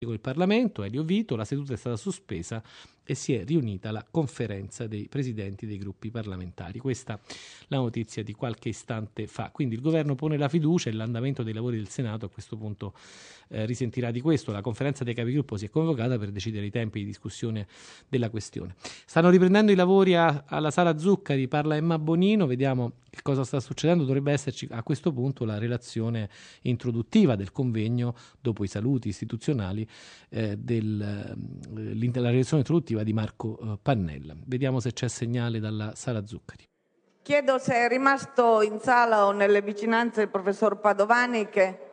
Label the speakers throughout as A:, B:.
A: il Parlamento, Elio Vito, la seduta è stata sospesa e si è riunita la conferenza dei presidenti dei gruppi parlamentari. Questa la notizia di qualche istante fa. Quindi il governo pone la fiducia e l'andamento dei lavori del Senato a questo punto risentirà di questo. La conferenza dei capigruppo si è convocata per decidere i tempi di discussione della questione. Stanno riprendendo i lavori alla Sala Zuccari, parla Emma Bonino, vediamo che cosa sta succedendo. Dovrebbe esserci a questo punto la relazione introduttiva del convegno dopo i saluti istituzionali la relazione introduttiva di Marco Pannella. Vediamo se c'è segnale dalla Sala Zuccari.
B: Chiedo se è rimasto in sala o nelle vicinanze il professor Padovani che...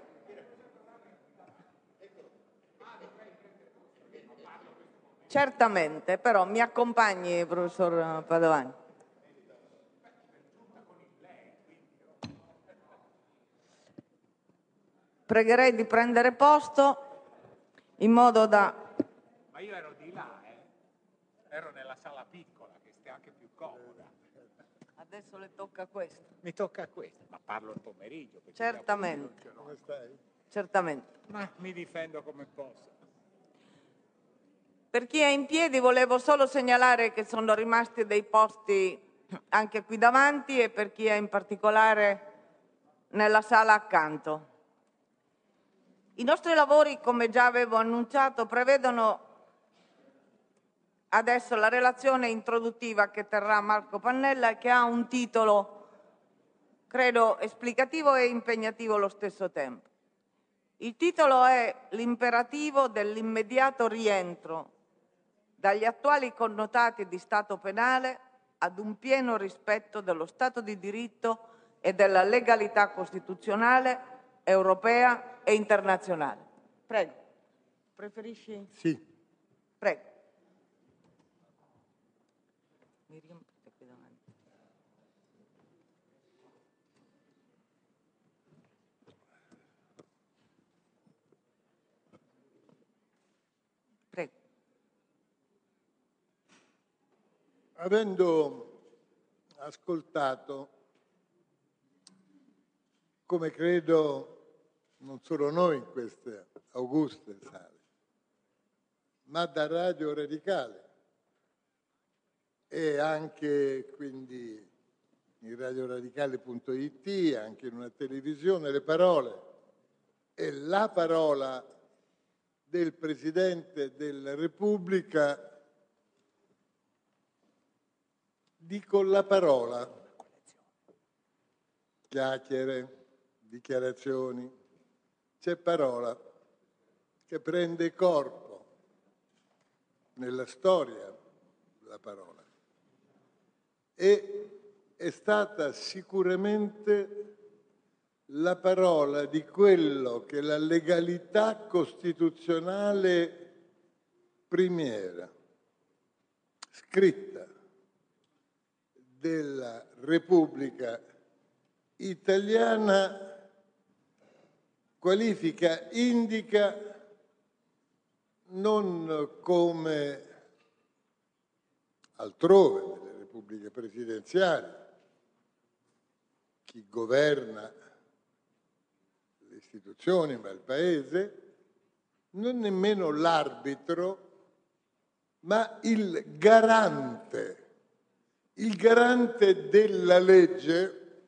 B: Certamente, però mi accompagni, professor Padovani. Pregherei di prendere posto in modo da...
C: Ma io ero di là, ero nella sala piccola, che stia anche più comoda.
B: Adesso le tocca questo.
C: Mi tocca questo, ma parlo il pomeriggio.
B: Certamente.
C: Come stai?
B: Certamente.
C: Ma mi difendo come posso.
B: Per chi è in piedi volevo solo segnalare che sono rimasti dei posti anche qui davanti e per chi è in particolare nella sala accanto. I nostri lavori, come già avevo annunciato, prevedono adesso la relazione introduttiva che terrà Marco Pannella e che ha un titolo, credo, esplicativo e impegnativo allo stesso tempo. Il titolo è l'imperativo dell'immediato rientro dagli attuali connotati di Stato penale ad un pieno rispetto dello Stato di diritto e della legalità costituzionale, europea e internazionale. Prego. Preferisci?
C: Sì.
B: Prego. Miriam, qui davanti. Prego.
D: Avendo ascoltato, come credo non solo noi in queste auguste sale, ma da Radio Radicale e anche quindi in radioradicale.it, anche in una televisione, le parole e la parola del Presidente della Repubblica, dico la parola, chiacchiere, dichiarazioni, c'è parola che prende corpo nella storia, la parola, e è stata sicuramente la parola di quello che la legalità costituzionale primiera, scritta, della Repubblica Italiana qualifica, indica non come altrove nelle repubbliche presidenziali, chi governa le istituzioni ma il Paese, non nemmeno l'arbitro, ma il garante della legge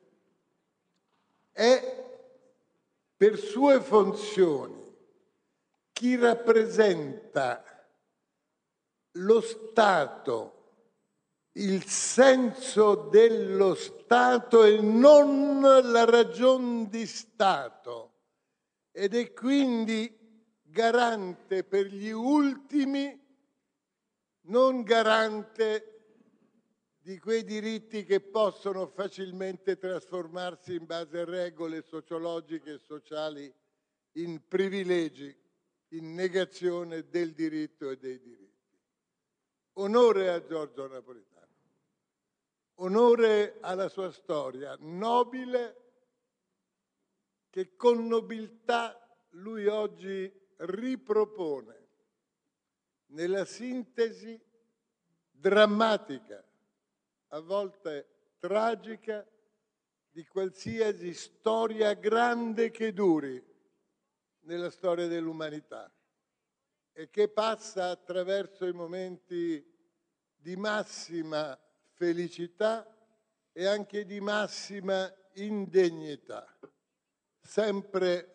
D: è per sue funzioni chi rappresenta lo Stato, il senso dello Stato e non la ragion di Stato, ed è quindi garante per gli ultimi, non garante di quei diritti che possono facilmente trasformarsi in base a regole sociologiche e sociali in privilegi, in negazione del diritto e dei diritti. Onore a Giorgio Napolitano, onore alla sua storia nobile che con nobiltà lui oggi ripropone nella sintesi drammatica, a volte tragica, di qualsiasi storia grande che duri nella storia dell'umanità. e che passa attraverso i momenti di massima felicità e anche di massima indegnità, sempre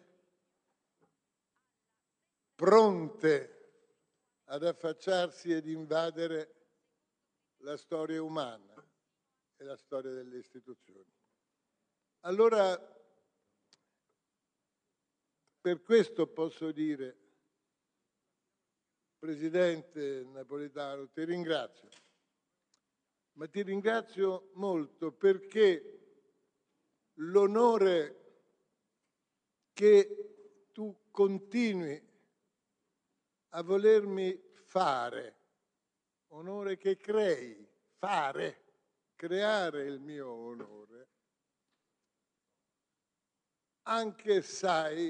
D: pronte ad affacciarsi ed invadere la storia umana e la storia delle istituzioni. Allora, per questo posso dire, Presidente Napolitano, ti ringrazio, ma ti ringrazio molto perché l'onore che tu continui a volermi fare, onore che crei, creare il mio onore, anche sai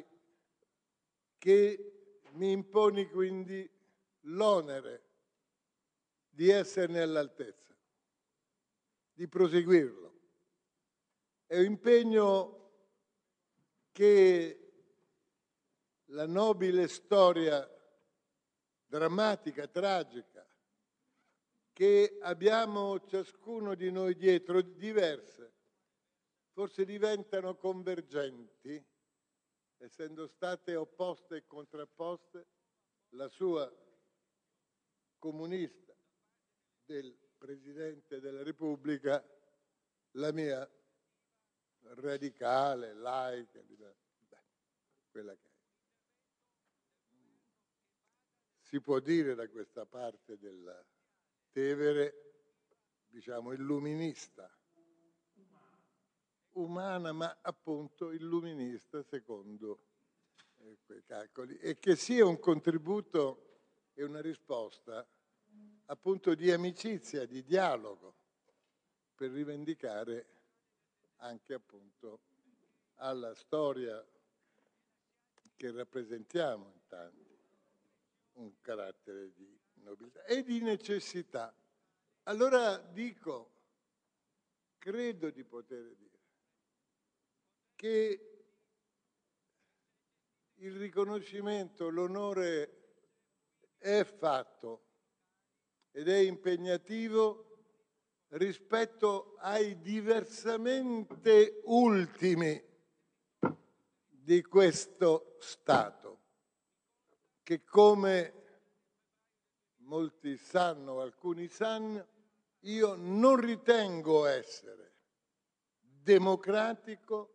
D: che mi imponi quindi l'onere di esserne all'altezza, di proseguirlo. È un impegno che la nobile storia drammatica, tragica, che abbiamo ciascuno di noi dietro, diverse, forse diventano convergenti, essendo state opposte e contrapposte, la sua comunista del Presidente della Repubblica, la mia radicale, laica, quella che è. Si può dire da questa parte del Tevere, diciamo, illuminista, umana, ma appunto illuminista secondo quei calcoli, e che sia un contributo e una risposta appunto di amicizia, di dialogo, per rivendicare anche appunto alla storia che rappresentiamo in tanti un carattere di nobiltà e di necessità. Allora dico, credo di poter dire, che il riconoscimento, l'onore è fatto ed è impegnativo rispetto ai diversamente ultimi di questo Stato, che come molti sanno, alcuni sanno, io non ritengo essere democratico,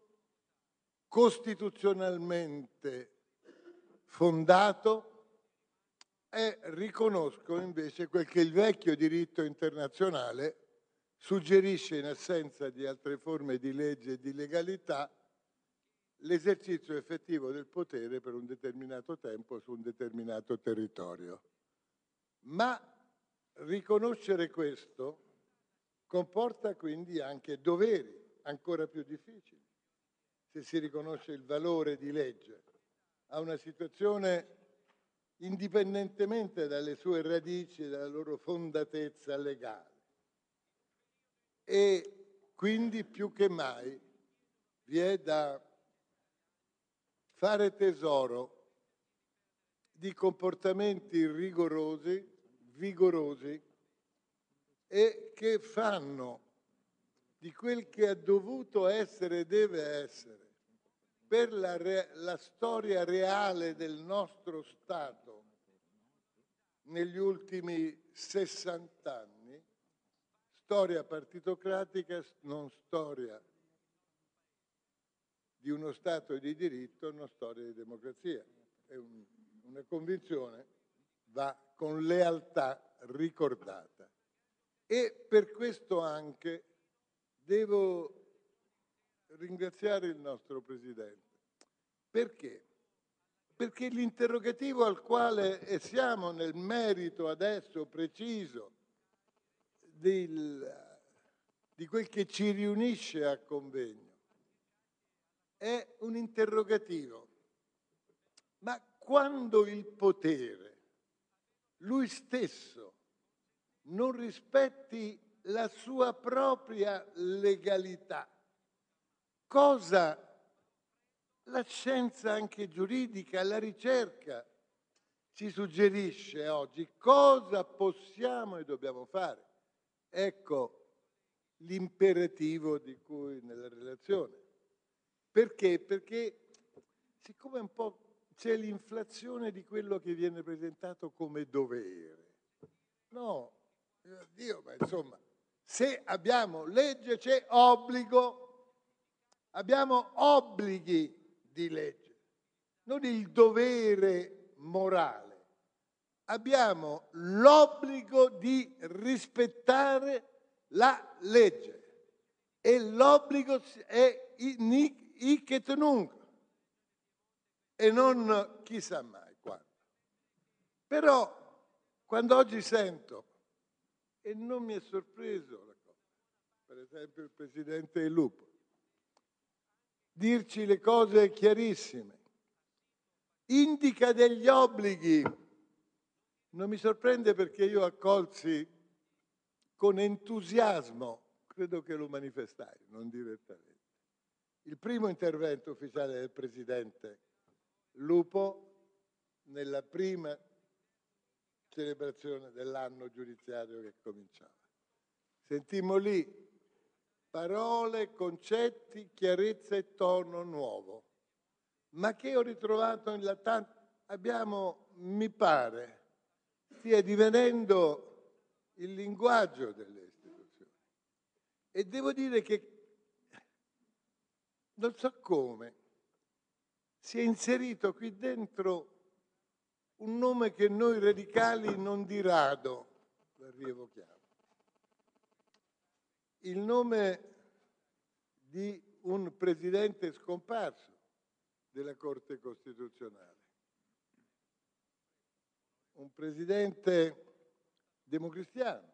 D: costituzionalmente fondato, e riconosco invece quel che il vecchio diritto internazionale suggerisce in assenza di altre forme di legge e di legalità, l'esercizio effettivo del potere per un determinato tempo su un determinato territorio. Ma riconoscere questo comporta quindi anche doveri ancora più difficili, se si riconosce il valore di legge a una situazione indipendentemente dalle sue radici e dalla loro fondatezza legale. E quindi più che mai vi è da fare tesoro di comportamenti rigorosi, vigorosi, e che fanno di quel che ha dovuto essere e deve essere per la storia reale del nostro Stato negli ultimi 60 anni, storia partitocratica, non storia di uno Stato di diritto, non storia di democrazia. È una convinzione, va con lealtà ricordata. E per questo anche devo ringraziare il nostro Presidente. Perché? Perché l'interrogativo al quale, e siamo nel merito adesso preciso di quel che ci riunisce a convegno, è un interrogativo. Ma quando il potere, lui stesso, non rispetti la sua propria legalità, cosa la scienza anche giuridica, la ricerca ci suggerisce oggi cosa possiamo e dobbiamo fare. Ecco l'imperativo di cui nella relazione. Perché? Perché siccome un po' c'è l'inflazione di quello che viene presentato come dovere. No, Dio, ma insomma, se abbiamo legge c'è obbligo, abbiamo obblighi di legge, non il dovere morale. Abbiamo l'obbligo di rispettare la legge e l'obbligo è hic et nunc e non chissà mai quando. Però quando oggi sento, e non mi è sorpreso la cosa, per esempio il Presidente del Lupo, dirci le cose chiarissime, indica degli obblighi, non mi sorprende perché io accolsi con entusiasmo, credo che lo manifestai, non direttamente, il primo intervento ufficiale del Presidente Lupo nella prima celebrazione dell'anno giudiziario che cominciava. Sentimmo lì parole, concetti, chiarezza e tono nuovo, ma che ho ritrovato in abbiamo, mi pare, stia divenendo il linguaggio delle istituzioni. E devo dire che non so come si è inserito qui dentro un nome che noi radicali non di rado rievochiamo. Il nome di un presidente scomparso della Corte Costituzionale. Un presidente democristiano,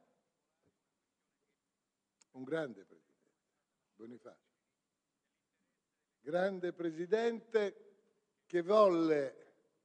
D: un grande presidente, Bonifacio. Grande presidente che volle,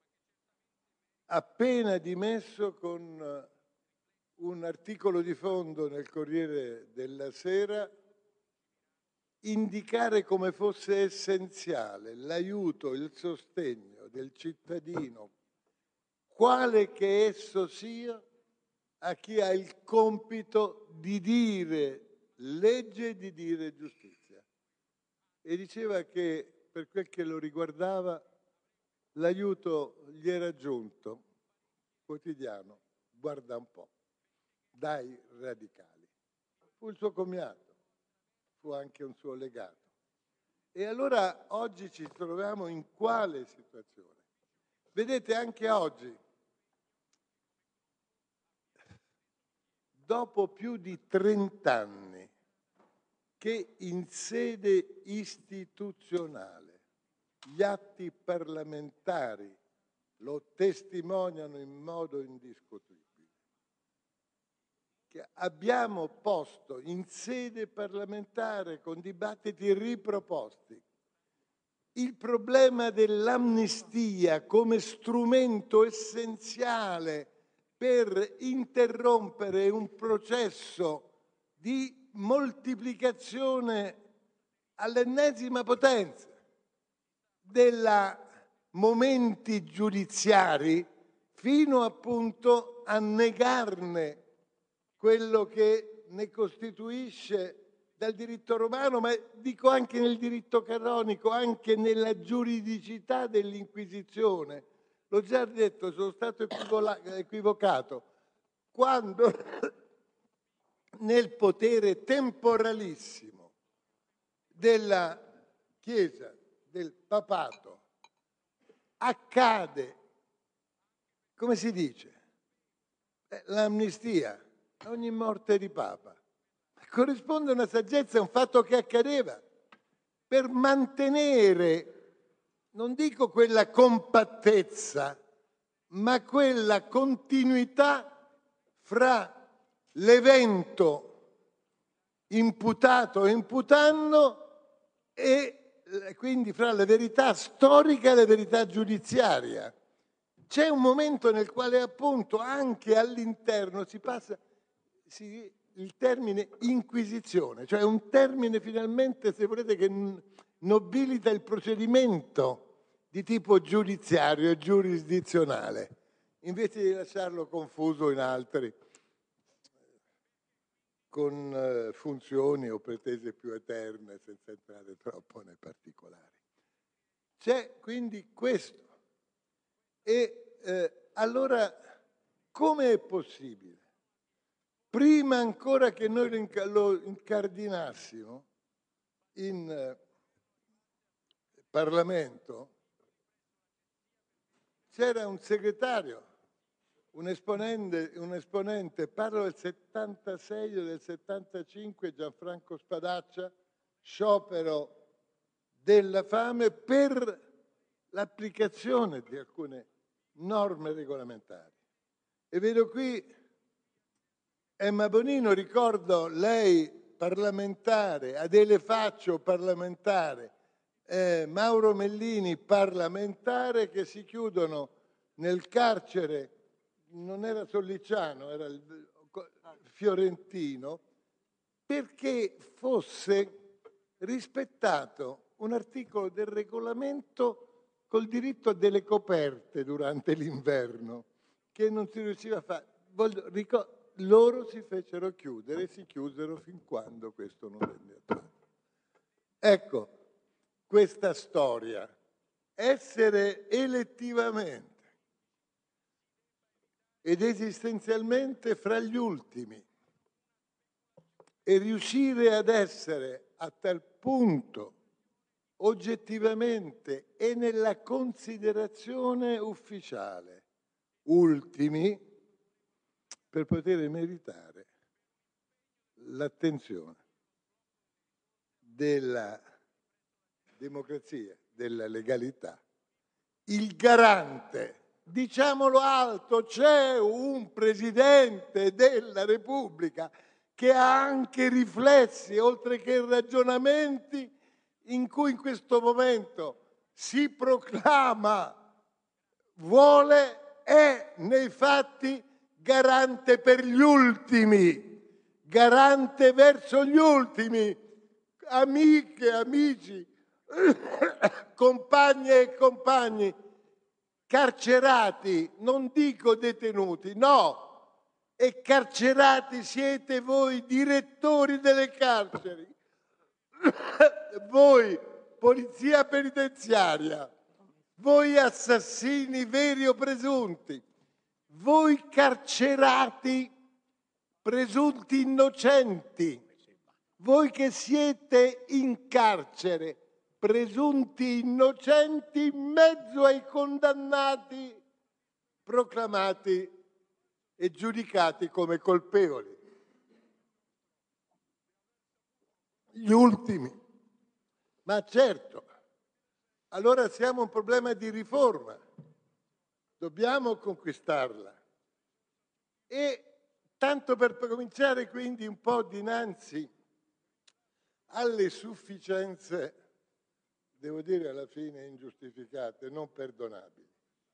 D: appena dimesso, con un articolo di fondo nel Corriere della Sera, indicare come fosse essenziale l'aiuto, il sostegno del cittadino, quale che esso sia, a chi ha il compito di dire legge e di dire giustizia. E diceva che, per quel che lo riguardava, l'aiuto gli era giunto, quotidiano, guarda un po', dai radicali. Fu il suo commiato, fu anche un suo legato. E allora oggi ci troviamo in quale situazione? Vedete, anche oggi, dopo più di 30 anni che in sede istituzionale gli atti parlamentari lo testimoniano in modo indiscutibile, che abbiamo posto in sede parlamentare, con dibattiti riproposti, il problema dell'amnistia come strumento essenziale per interrompere un processo di moltiplicazione all'ennesima potenza dei momenti giudiziari, fino appunto a negarne quello che ne costituisce dal diritto romano, ma dico anche nel diritto canonico, anche nella giuridicità dell'Inquisizione. L'ho già detto, sono stato equivocato quando nel potere temporalissimo della Chiesa, del papato, accade, come si dice, l'amnistia a ogni morte di papa. Corrisponde a una saggezza, a un fatto che accadeva per mantenere, non dico quella compattezza, ma quella continuità fra l'evento imputato e imputando e quindi fra la verità storica e la verità giudiziaria. C'è un momento nel quale appunto anche all'interno si passa il termine inquisizione, cioè un termine finalmente, se volete, che nobilita il procedimento di tipo giudiziario e giurisdizionale. invece di lasciarlo confuso in altri, con funzioni o pretese più eterne, senza entrare troppo nei particolari. C'è quindi questo. E allora come è possibile, prima ancora che noi lo incardinassimo in Parlamento, c'era un segretario, un esponente, parlo del 76 o del 75, Gianfranco Spadaccia, sciopero della fame per l'applicazione di alcune norme regolamentari. E vedo qui Emma Bonino, ricordo lei parlamentare, Adele Faccio parlamentare, Mauro Mellini parlamentare, che si chiudono nel carcere, non era Sollicciano, era il fiorentino, perché fosse rispettato un articolo del regolamento col diritto a delle coperte durante l'inverno, che non si riusciva a fare. Loro si fecero chiudere e si chiusero fin quando questo non venne attuato. Ecco, questa storia, essere elettivamente ed esistenzialmente fra gli ultimi e riuscire ad essere a tal punto oggettivamente e nella considerazione ufficiale ultimi per poter meritare l'attenzione della democrazia, della legalità. Il garante, diciamolo alto, c'è un Presidente della Repubblica che ha anche riflessi, oltre che ragionamenti, in cui in questo momento si proclama, vuole, è nei fatti garante per gli ultimi, garante verso gli ultimi, amiche, amici, compagne e compagni, carcerati, non dico detenuti, no, e carcerati siete voi, direttori delle carceri, voi, polizia penitenziaria, voi assassini veri o presunti, voi carcerati presunti innocenti, voi che siete in carcere presunti innocenti in mezzo ai condannati proclamati e giudicati come colpevoli. Gli ultimi. Ma certo, allora siamo un problema di riforma. Dobbiamo conquistarla. E tanto per cominciare quindi un po' dinanzi alle sufficienze, devo dire alla fine ingiustificate, non perdonabili.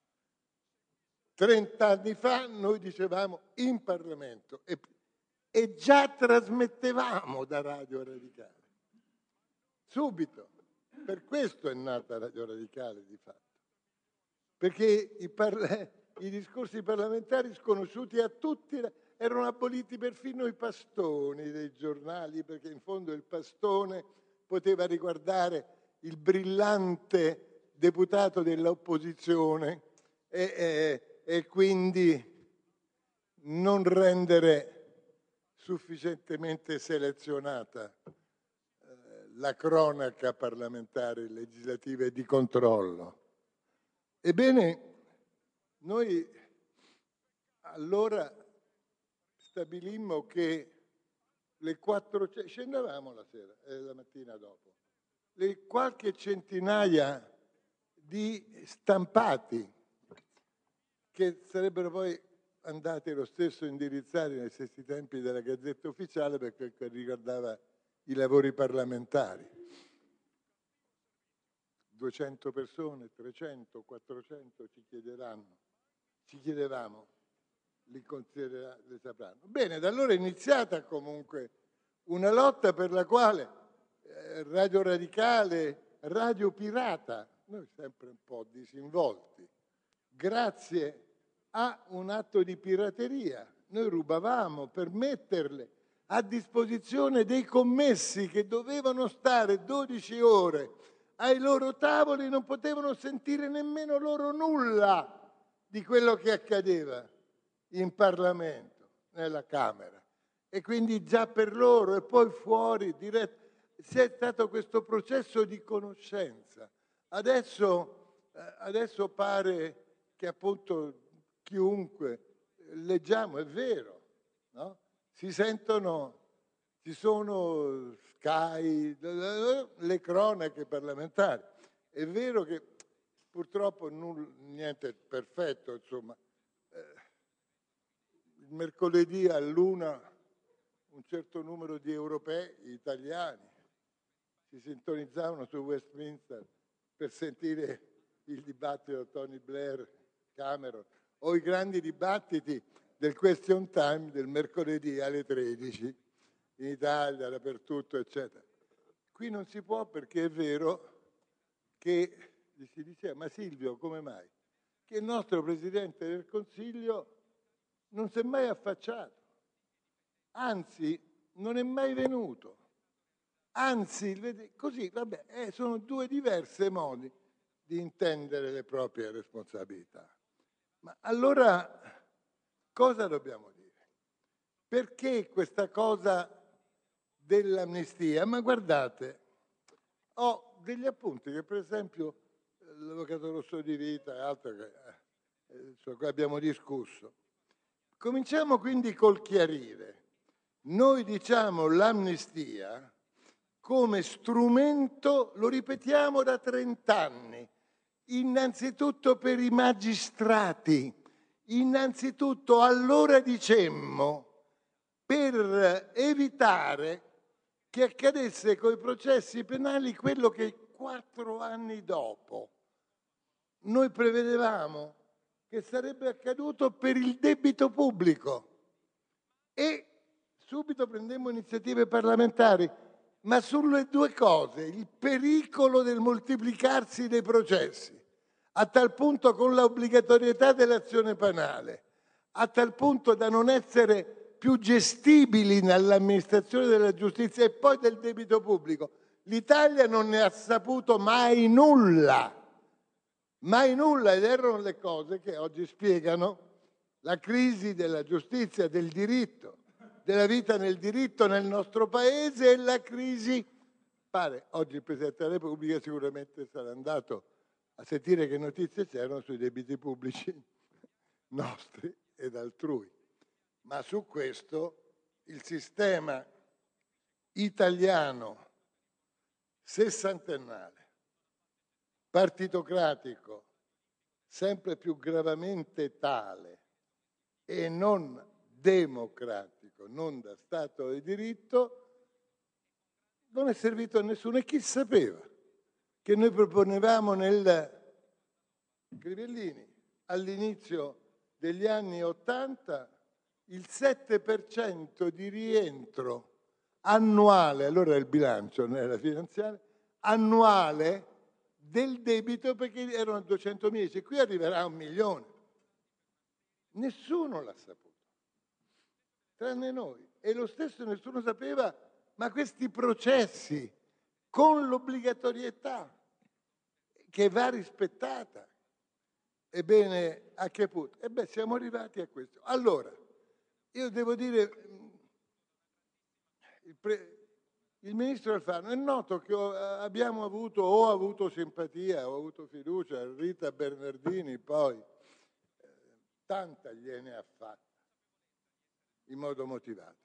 D: 30 anni fa noi dicevamo in Parlamento e già trasmettevamo da Radio Radicale. Subito. Per questo è nata Radio Radicale di fatto. Perché i discorsi parlamentari sconosciuti a tutti erano aboliti perfino i pastoni dei giornali, perché in fondo il pastone poteva riguardare il brillante deputato dell'opposizione e quindi non rendere sufficientemente selezionata la cronaca parlamentare, legislativa e di controllo. Ebbene, noi allora stabilimmo che le 400, scendevamo la sera, la mattina dopo, le qualche centinaia di stampati che sarebbero poi andati lo stesso indirizzati nei stessi tempi della Gazzetta Ufficiale perché riguardava i lavori parlamentari. 200 persone, 300, 400 ci chiedevamo, li sapranno. Bene, da allora è iniziata comunque una lotta per la quale Radio Radicale, Radio Pirata, noi sempre un po' disinvolti, grazie a un atto di pirateria. Noi rubavamo per metterle a disposizione dei commessi che dovevano stare 12 ore ai loro tavoli, non potevano sentire nemmeno loro nulla di quello che accadeva in Parlamento, nella Camera. E quindi già per loro e poi fuori c'è stato questo processo di conoscenza. Adesso pare che appunto chiunque leggiamo, è vero, no? Ci sono Sky, le cronache parlamentari. È vero che purtroppo niente è perfetto, insomma. Il mercoledì all'1 un certo numero di europei italiani si sintonizzavano su Westminster per sentire il dibattito Tony Blair, Cameron, o i grandi dibattiti del question time del mercoledì alle 13 in Italia, dappertutto, eccetera. Qui non si può, perché è vero che si diceva: ma Silvio, come mai? Che il nostro Presidente del Consiglio non si è mai affacciato, anzi non è mai venuto, anzi così, vabbè, sono due diversi modi di intendere le proprie responsabilità. Ma allora cosa dobbiamo dire? Perché questa cosa dell'amnistia? Ma guardate, ho degli appunti che per esempio l'Avvocato Rosso di Vita e altri su cui abbiamo discusso. Cominciamo quindi col chiarire. Noi diciamo l'amnistia come strumento, lo ripetiamo da 30 anni, innanzitutto per i magistrati. Innanzitutto allora dicemmo per evitare che accadesse coi processi penali quello che 4 anni dopo noi prevedevamo che sarebbe accaduto per il debito pubblico. E subito prendemmo iniziative parlamentari, ma sulle due cose: il pericolo del moltiplicarsi dei processi, a tal punto con l'obbligatorietà dell'azione penale, a tal punto da non essere più gestibili nell'amministrazione della giustizia, e poi del debito pubblico. L'Italia non ne ha saputo mai nulla, ed erano le cose che oggi spiegano la crisi della giustizia, del diritto, della vita nel diritto nel nostro Paese, e la crisi. Pare oggi il Presidente della Repubblica sicuramente sarà andato a sentire che notizie c'erano sui debiti pubblici nostri ed altrui. Ma su questo il sistema italiano sessantennale, partitocratico, sempre più gravemente tale e non democratico, non da Stato di diritto, non è servito a nessuno. E chi sapeva che noi proponevamo Crivellini all'inizio degli anni '80 il 7% di rientro annuale, allora era il bilancio, non era la finanziaria, annuale del debito, perché erano 200.000, qui arriverà a 1 milione. Nessuno l'ha saputo, tranne noi. E lo stesso nessuno sapeva, ma questi processi con l'obbligatorietà che va rispettata, ebbene, a che punto? Siamo arrivati a questo. Allora, io devo dire, il ministro Alfano, è noto che ho avuto simpatia, ho avuto fiducia a Rita Bernardini, poi tanta gliene ha fatta in modo motivato.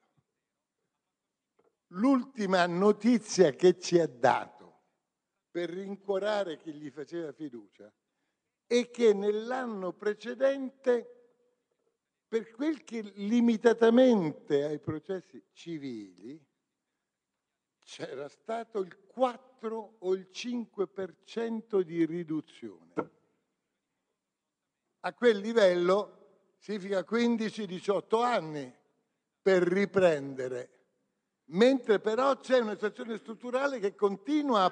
D: L'ultima notizia che ci ha dato per rincuorare chi gli faceva fiducia è che nell'anno precedente, per quel che limitatamente ai processi civili, c'era stato il 4 o il 5% di riduzione. A quel livello significa 15-18 anni per riprendere, mentre però c'è una situazione strutturale che continua a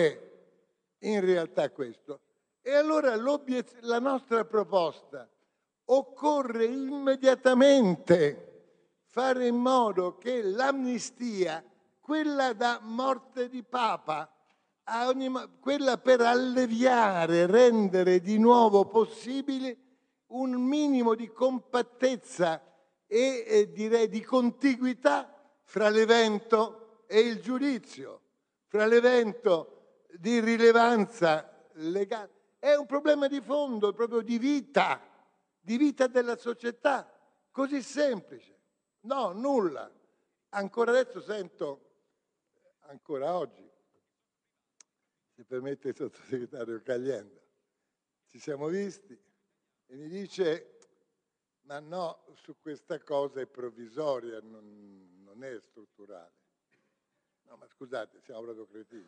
D: proporre in realtà questo. E allora la nostra proposta, occorre immediatamente fare in modo che l'amnistia, quella da morte di Papa, quella per alleviare, rendere di nuovo possibile un minimo di compattezza e direi di contiguità fra l'evento e il giudizio, fra l'evento di rilevanza legale. È un problema di fondo, proprio di vita della società, così semplice. No, nulla. Ancora adesso sento, ancora oggi, se permette il sottosegretario Caliendo, ci siamo visti e mi dice: ma no, su questa cosa è provvisoria, non è strutturale. No, ma scusate, siamo proprio cretini.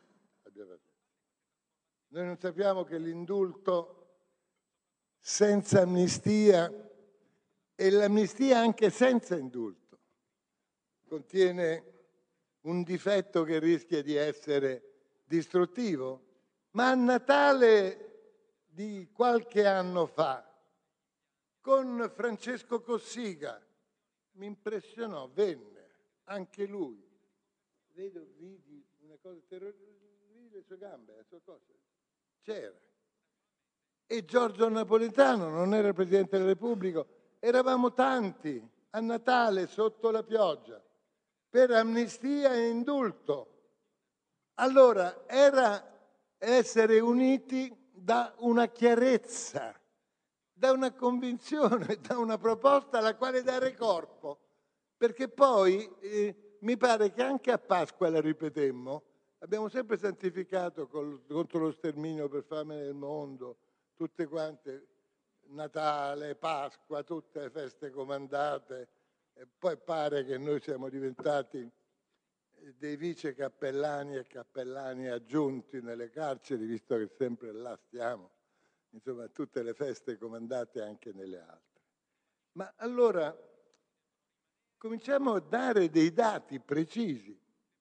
D: Noi non sappiamo che l'indulto senza amnistia e l'amnistia anche senza indulto contiene un difetto che rischia di essere distruttivo. Ma a Natale di qualche anno fa, con Francesco Cossiga, mi impressionò, venne anche lui. Vidi una cosa terroristica, vidi le sue gambe, le sue cose. C'era. E Giorgio Napolitano non era il Presidente della Repubblica, eravamo tanti a Natale sotto la pioggia per amnistia e indulto. Allora era essere uniti da una chiarezza, da una convinzione, da una proposta alla quale dare corpo, perché poi mi pare che anche a Pasqua la ripetemmo, abbiamo sempre santificato contro lo sterminio per fame nel mondo, tutte quante, Natale, Pasqua, tutte le feste comandate, e poi pare che noi siamo diventati dei vice cappellani e cappellani aggiunti nelle carceri, visto che sempre là stiamo, insomma tutte le feste comandate anche nelle altre. Ma allora cominciamo a dare dei dati precisi.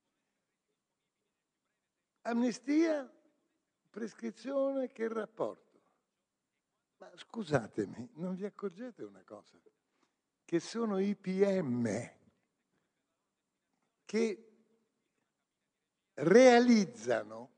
D: Amnistia, prescrizione, che rapporto? Ma scusatemi, non vi accorgete una cosa? Che sono i PM che realizzano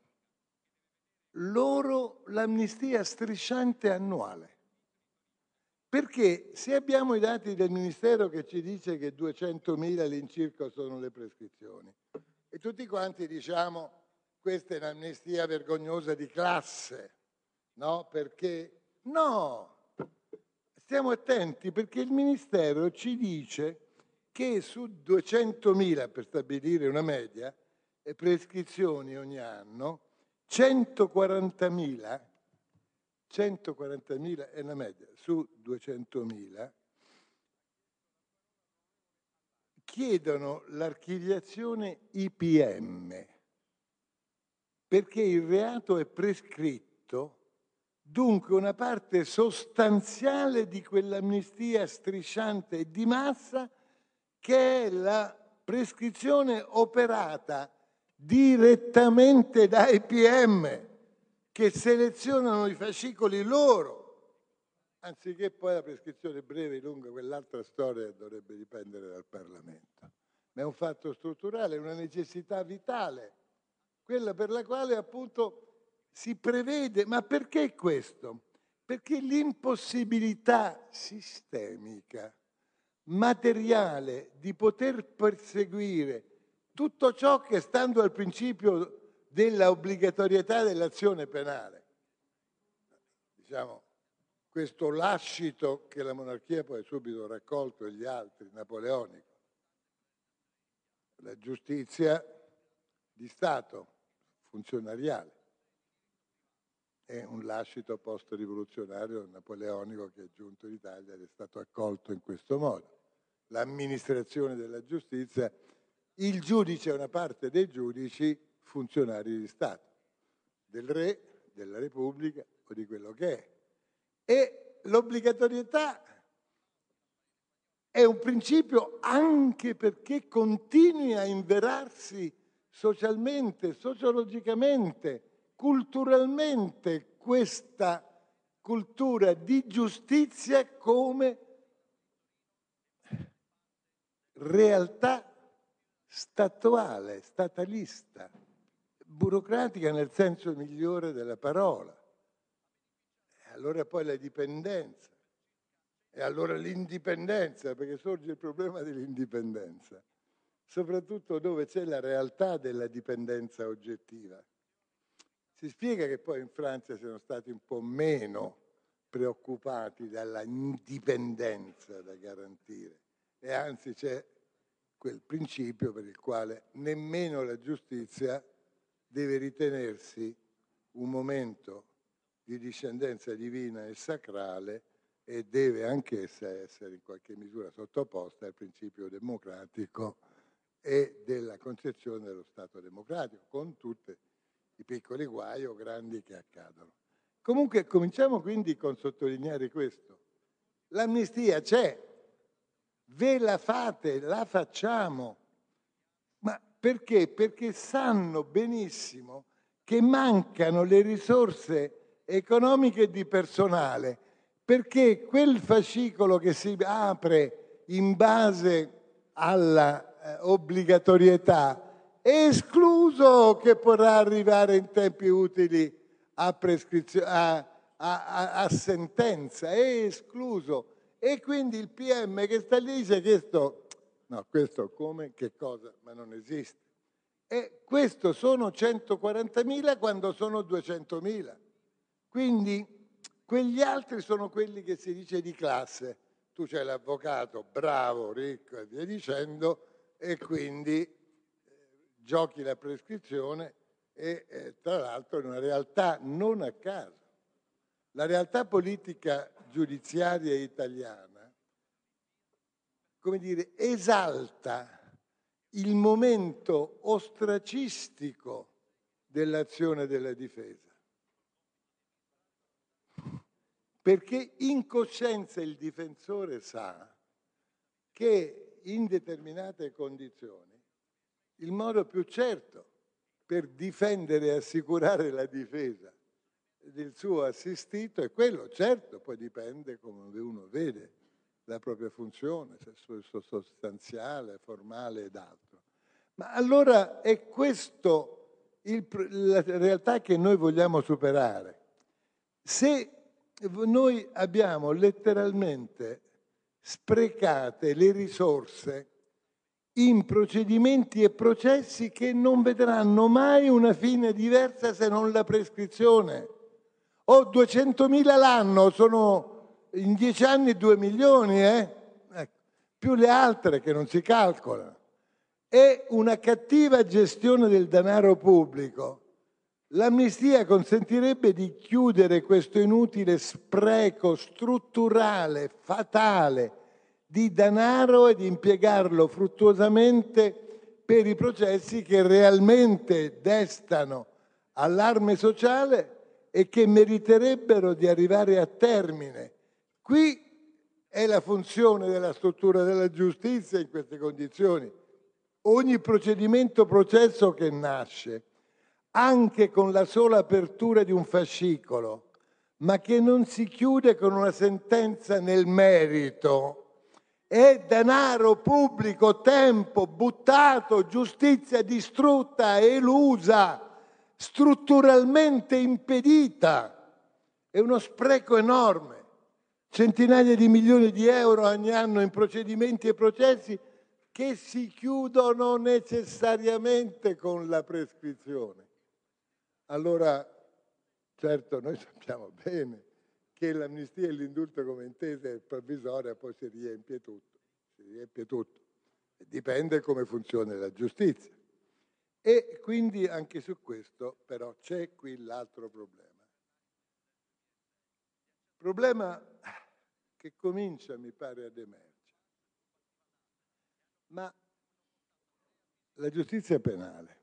D: loro l'amnistia strisciante annuale. Perché se abbiamo i dati del Ministero che ci dice che 200.000 all'incirca sono le prescrizioni e tutti quanti diciamo questa è un'amnistia vergognosa di classe, no? Perché no, stiamo attenti perché il Ministero ci dice che su 200.000, per stabilire una media, prescrizioni ogni anno, 140.000 è la media, su 200.000 chiedono l'archiviazione IPM perché il reato è prescritto, dunque una parte sostanziale di quell'amnistia strisciante e di massa che è la prescrizione operata direttamente dai PM che selezionano i fascicoli loro, anziché poi la prescrizione breve e lunga, quell'altra storia dovrebbe dipendere dal Parlamento. Ma è un fatto strutturale, è una necessità vitale, quella per la quale appunto si prevede. Ma perché questo? Perché l'impossibilità sistemica, materiale, di poter perseguire tutto ciò che, stando al principio della obbligatorietà dell'azione penale, diciamo, questo lascito che la monarchia poi ha subito raccolto e gli altri, napoleonico, la giustizia di Stato, funzionariale, è un lascito post-rivoluzionario napoleonico che è giunto in Italia ed è stato accolto in questo modo. L'amministrazione della giustizia, il giudice è una parte dei giudici funzionari di Stato, del re, della Repubblica o di quello che è. E l'obbligatorietà è un principio anche perché continui a inverarsi socialmente, sociologicamente, culturalmente questa cultura di giustizia come realtà statuale, statalista, burocratica nel senso migliore della parola. E allora poi la dipendenza, e allora l'indipendenza, perché sorge il problema dell'indipendenza, soprattutto dove c'è la realtà della dipendenza oggettiva. Si spiega che poi in Francia siano stati un po' meno preoccupati dalla indipendenza da garantire, e anzi c'è quel principio per il quale nemmeno la giustizia deve ritenersi un momento di discendenza divina e sacrale, e deve anch'essa essere in qualche misura sottoposta al principio democratico e della concezione dello Stato democratico, con tutti i piccoli guai o grandi che accadono. Comunque cominciamo quindi con sottolineare questo. L'amnistia c'è, ve la fate, la facciamo. Ma perché? Perché sanno benissimo che mancano le risorse economiche e di personale, perché quel fascicolo che si apre in base alla obbligatorietà è escluso che potrà arrivare in tempi utili a sentenza, è escluso. E quindi il PM che sta lì si è chiesto: no, questo come, che cosa? Ma non esiste. E questo sono 140.000 quando sono 200.000. Quindi quegli altri sono quelli che si dice di classe. Tu c'hai l'avvocato bravo, ricco e via dicendo, e quindi giochi la prescrizione e tra l'altro in una realtà non a caso. La realtà politica giudiziaria italiana, come dire, esalta il momento ostracistico dell'azione della difesa. Perché in coscienza il difensore sa che in determinate condizioni il modo più certo per difendere e assicurare la difesa del suo assistito è quello. Certo, poi dipende come uno vede la propria funzione, se è sostanziale, formale ed altro. Ma allora è questo la realtà che noi vogliamo superare. Se noi abbiamo letteralmente sprecate le risorse in procedimenti e processi che non vedranno mai una fine diversa se non la prescrizione. 200.000 l'anno, sono in 10 anni 2 milioni, ecco, più le altre che non si calcolano. È una cattiva gestione del denaro pubblico. L'amnistia consentirebbe di chiudere questo inutile spreco strutturale, fatale, di denaro e di impiegarlo fruttuosamente per i processi che realmente destano allarme sociale e che meriterebbero di arrivare a termine. Qui è la funzione della struttura della giustizia in queste condizioni. Ogni processo che nasce, anche con la sola apertura di un fascicolo, ma che non si chiude con una sentenza nel merito, è denaro pubblico, tempo buttato, giustizia distrutta, elusa, strutturalmente impedita. È uno spreco enorme. Centinaia di milioni di euro ogni anno in procedimenti e processi che si chiudono necessariamente con la prescrizione. Allora, certo, noi sappiamo bene che l'amnistia e l'indulto come intesa è provvisoria, poi si riempie tutto. Dipende come funziona la giustizia. E quindi anche su questo però c'è qui l'altro problema. Problema che comincia, mi pare, ad emergere. Ma la giustizia penale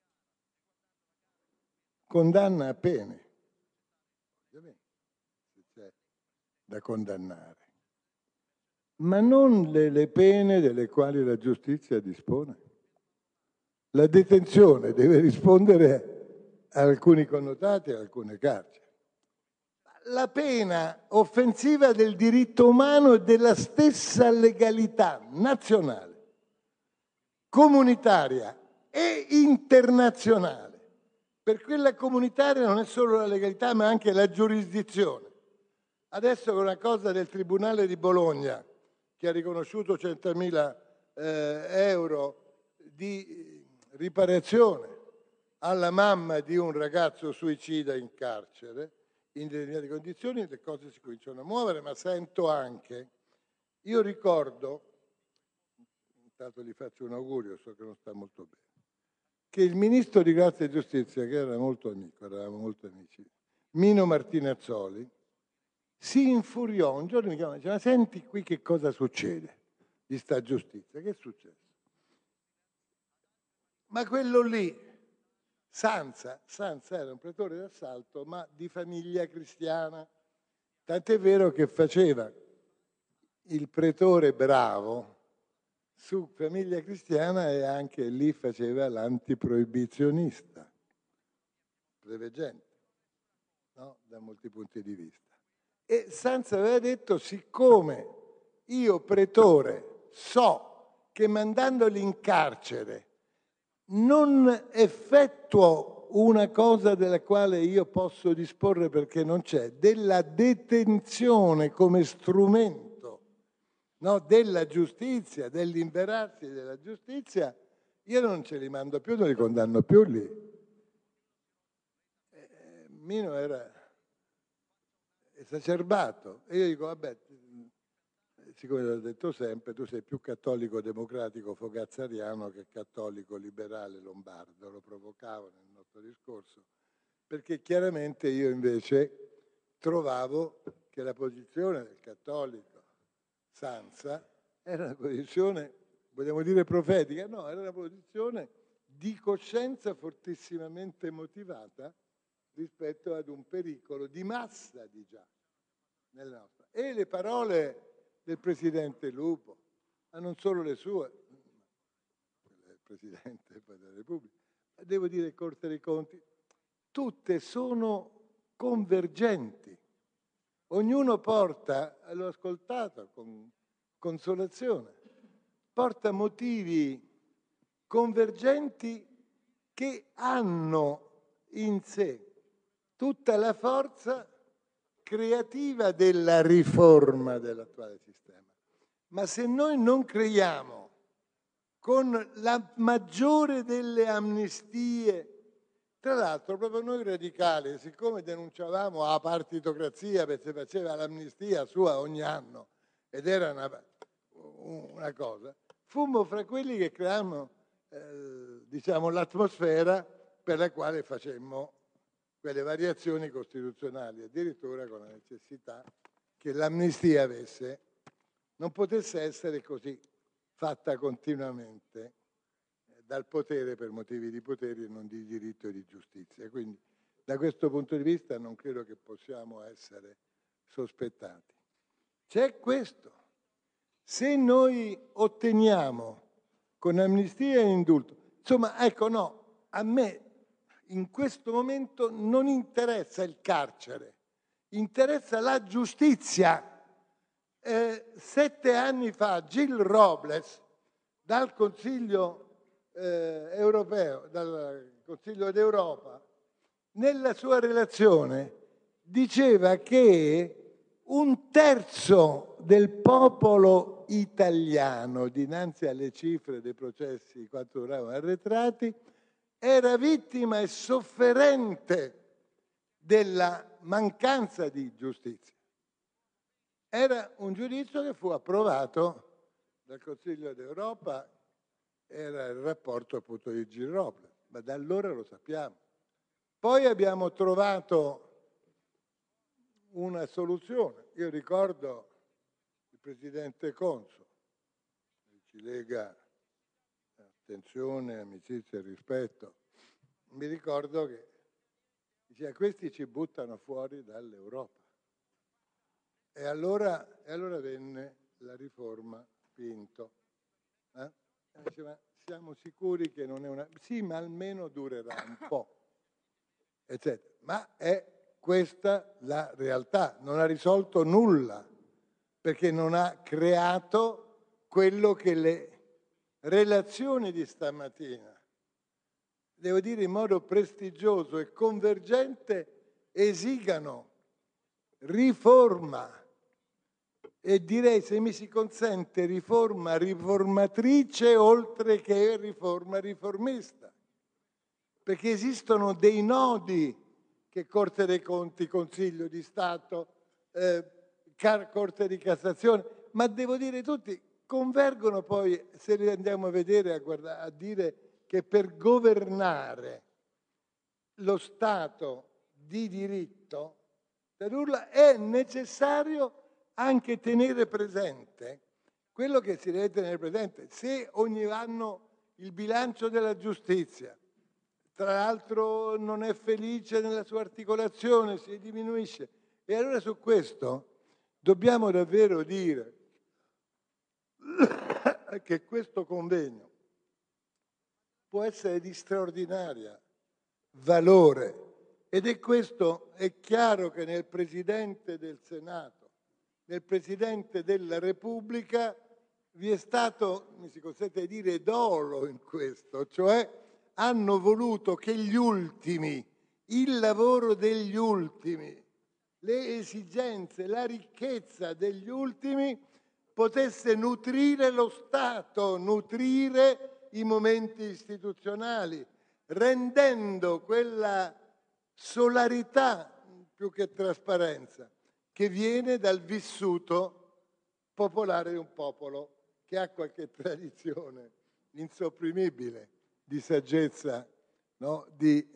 D: condanna a pene, ovviamente, se c'è da condannare, ma non le pene delle quali la giustizia dispone. La detenzione deve rispondere a alcuni connotati e a alcune carceri. la pena offensiva del diritto umano e della stessa legalità nazionale, comunitaria e internazionale. Per quella comunitaria non è solo la legalità, ma anche la giurisdizione. Adesso con la cosa del Tribunale di Bologna, che ha riconosciuto 100.000 euro di riparazione alla mamma di un ragazzo suicida in carcere, in determinate condizioni, le cose si cominciano a muovere, ma sento anche, io ricordo, intanto gli faccio un augurio, so che non sta molto bene, che il ministro di Grazia e Giustizia, che era molto amico, eravamo molto amici, Mino Martinazzoli, si infuriò, un giorno mi chiamò e diceva: ma senti qui che cosa succede di sta giustizia, che è successo? Ma quello lì, Sanza era un pretore d'assalto, ma di famiglia cristiana, tant'è vero che faceva il pretore bravo su famiglia cristiana e anche lì faceva l'antiproibizionista, preveggente, no? Da molti punti di vista. E Sanza aveva detto: siccome io pretore so che mandandoli in carcere non effettuo una cosa della quale io posso disporre perché non c'è, della detenzione come strumento, no, della giustizia, dell'inverarsi della giustizia, io non ce li mando più, non li condanno più lì. Mino era esacerbato e io dico: vabbè, siccome l'ho detto sempre, tu sei più cattolico democratico fogazzariano che cattolico liberale lombardo, lo provocavo nel nostro discorso, perché chiaramente io invece trovavo che la posizione del cattolico Sanza era una posizione, vogliamo dire profetica, no, era una posizione di coscienza fortissimamente motivata rispetto ad un pericolo di massa di già nella nostra. E le parole del Presidente Lupo, ma non solo le sue, del Presidente della Repubblica, devo dire Corte dei Conti, tutte sono convergenti. Ognuno porta, l'ho ascoltato con consolazione, porta motivi convergenti che hanno in sé tutta la forza creativa della riforma dell'attuale sistema. Ma se noi non creiamo con la maggiore delle amnistie, tra l'altro proprio noi radicali, siccome denunciavamo la partitocrazia perché faceva l'amnistia sua ogni anno ed era una cosa, fummo fra quelli che creavano diciamo, l'atmosfera per la quale facemmo quelle variazioni costituzionali, addirittura con la necessità che l'amnistia non potesse essere così fatta continuamente dal potere per motivi di potere e non di diritto e di giustizia. Quindi da questo punto di vista non credo che possiamo essere sospettati. C'è questo. Se noi otteniamo con amnistia e indulto, insomma, ecco, no, a me in questo momento non interessa il carcere, interessa la giustizia. 7 anni fa Gil Robles dal Consiglio europeo, dal Consiglio d'Europa, nella sua relazione diceva che 1/3 del popolo italiano, dinanzi alle cifre dei processi quanto duravano arretrati, era vittima e sofferente della mancanza di giustizia. Era un giudizio che fu approvato dal Consiglio d'Europa, era il rapporto appunto di Gil Robles, ma da allora lo sappiamo. Poi abbiamo trovato una soluzione. Io ricordo il Presidente Conso, che ci lega attenzione, amicizia e rispetto. Mi ricordo che diceva: questi ci buttano fuori dall'Europa. E allora venne la riforma Pinto. Diceva: siamo sicuri che non è una... Sì, ma almeno durerà un po', eccetera. Ma è questa la realtà, non ha risolto nulla, perché non ha creato quello che le relazioni di stamattina, devo dire in modo prestigioso e convergente, esigano riforma. E direi, se mi si consente, riforma riformatrice oltre che riforma riformista, perché esistono dei nodi che Corte dei Conti, Consiglio di Stato, Corte di Cassazione, ma devo dire tutti convergono poi, se li andiamo a vedere, a dire che per governare lo Stato di diritto è necessario anche tenere presente quello che si deve tenere presente. Se ogni anno il bilancio della giustizia, tra l'altro, non è felice nella sua articolazione, si diminuisce, e allora su questo dobbiamo davvero dire che questo convegno può essere di straordinario valore, ed è chiaro che nel Presidente del Senato, nel Presidente della Repubblica vi è stato, mi si consente di dire, dolo in questo, cioè hanno voluto che gli ultimi, il lavoro degli ultimi, le esigenze, la ricchezza degli ultimi potesse nutrire lo Stato, nutrire i momenti istituzionali, rendendo quella solarità più che trasparenza che viene dal vissuto popolare di un popolo che ha qualche tradizione insopprimibile di saggezza, no? Di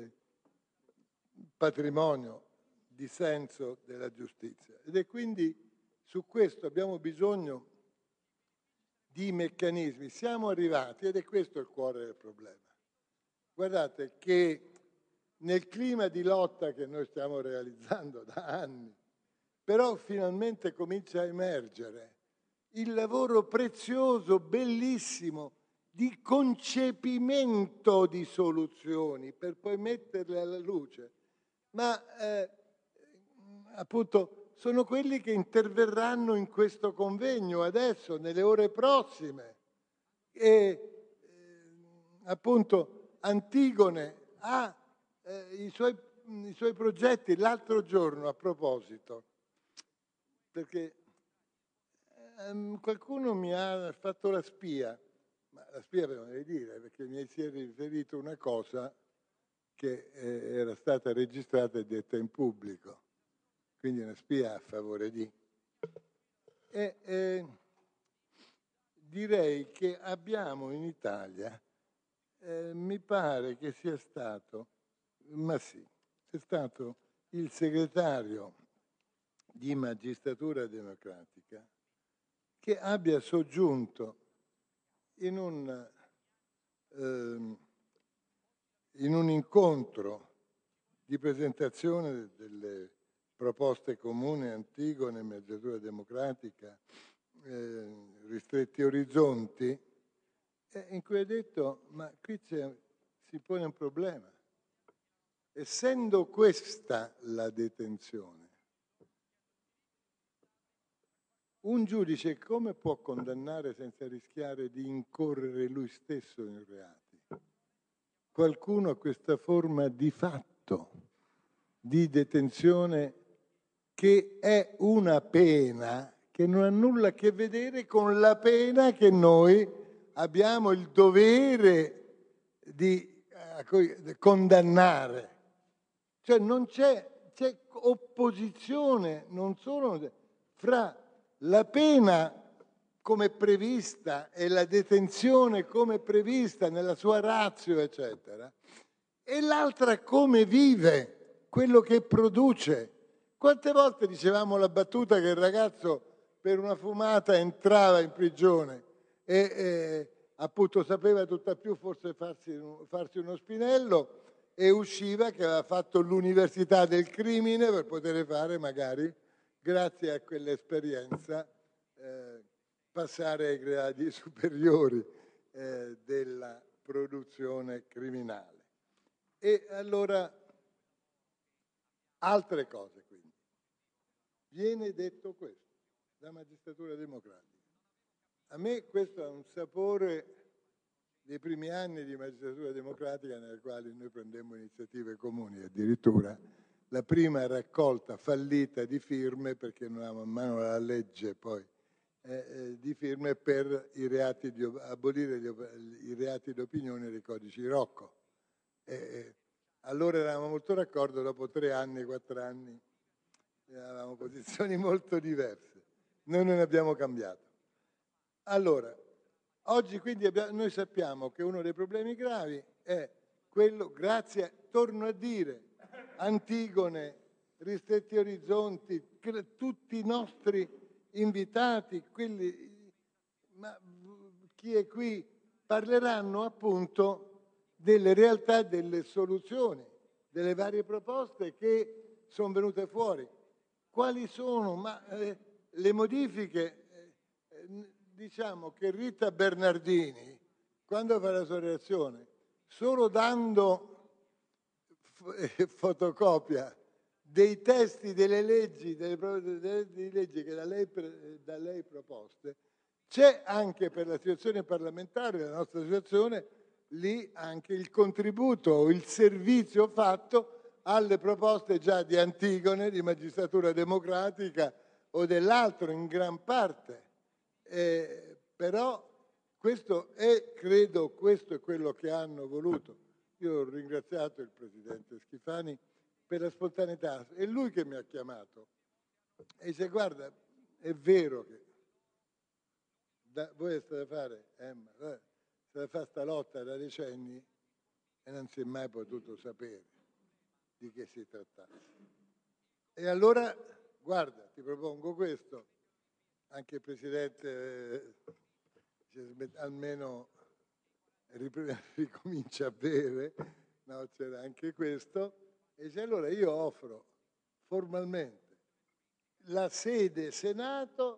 D: patrimonio, di senso della giustizia. Ed è quindi su questo abbiamo bisogno di meccanismi. Siamo arrivati, ed è questo il cuore del problema. Guardate che nel clima di lotta che noi stiamo realizzando da anni, però finalmente comincia a emergere il lavoro prezioso, bellissimo, di concepimento di soluzioni per poi metterle alla luce. Ma appunto sono quelli che interverranno in questo convegno adesso, nelle ore prossime. E appunto Antigone ha i suoi progetti. L'altro giorno, a proposito, perché qualcuno mi ha fatto la spia, ma la spia ve lo devo dire, perché mi si è riferito una cosa che era stata registrata e detta in pubblico, quindi una spia a favore di. Direi che abbiamo in Italia, mi pare che sia stato, ma sì, è stato il segretario di Magistratura Democratica che abbia soggiunto in un incontro di presentazione delle proposte comuni Antigone e Magistratura Democratica, Ristretti Orizzonti, in cui ha detto: ma qui si pone un problema. Essendo questa la detenzione, un giudice come può condannare senza rischiare di incorrere lui stesso in reati? Qualcuno ha questa forma di fatto di detenzione che è una pena che non ha nulla a che vedere con la pena che noi abbiamo il dovere di condannare. Cioè non c'è opposizione non solo fra la pena come prevista e la detenzione come prevista nella sua ratio, eccetera, e l'altra come vive, quello che produce. Quante volte dicevamo la battuta che il ragazzo per una fumata entrava in prigione e appunto sapeva tutt'al più forse farsi uno spinello e usciva che aveva fatto l'università del crimine per poter fare magari, grazie a quell'esperienza, passare ai gradi superiori della produzione criminale. E allora Altre cose, quindi. Viene detto questo, la magistratura democratica. A me questo ha un sapore dei primi anni di magistratura democratica nei quali noi prendemmo iniziative comuni, addirittura la prima raccolta fallita di firme, perché non avevamo in mano la legge poi, di firme per abolire i reati d'opinione dei codici Rocco. Allora eravamo molto d'accordo, dopo 3 anni, 4 anni, avevamo posizioni molto diverse. Noi non abbiamo cambiato. Allora, oggi quindi noi sappiamo che uno dei problemi gravi è quello, grazie, torno a dire, Antigone, Ristretti Orizzonti, tutti i nostri invitati, chi è qui, parleranno appunto delle realtà, delle soluzioni, delle varie proposte che sono venute fuori. Quali sono? Le modifiche, diciamo che Rita Bernardini, quando fa la sua relazione, solo dando fotocopia dei testi delle leggi, delle leggi che da lei proposte, c'è anche per la situazione parlamentare, la nostra situazione, lì anche il contributo o il servizio fatto alle proposte già di Antigone, di magistratura democratica o dell'altro in gran parte. Però questo è, credo, questo è quello che hanno voluto. Io ho ringraziato il Presidente Schifani per la spontaneità. È lui che mi ha chiamato e dice: guarda, è vero che voi state a fare, state a fare sta lotta da decenni e non si è mai potuto sapere di che si trattasse. E allora, guarda, ti propongo questo. Anche il Presidente almeno ricomincia a bere, no, c'era anche questo, e dice: allora io offro formalmente la sede Senato,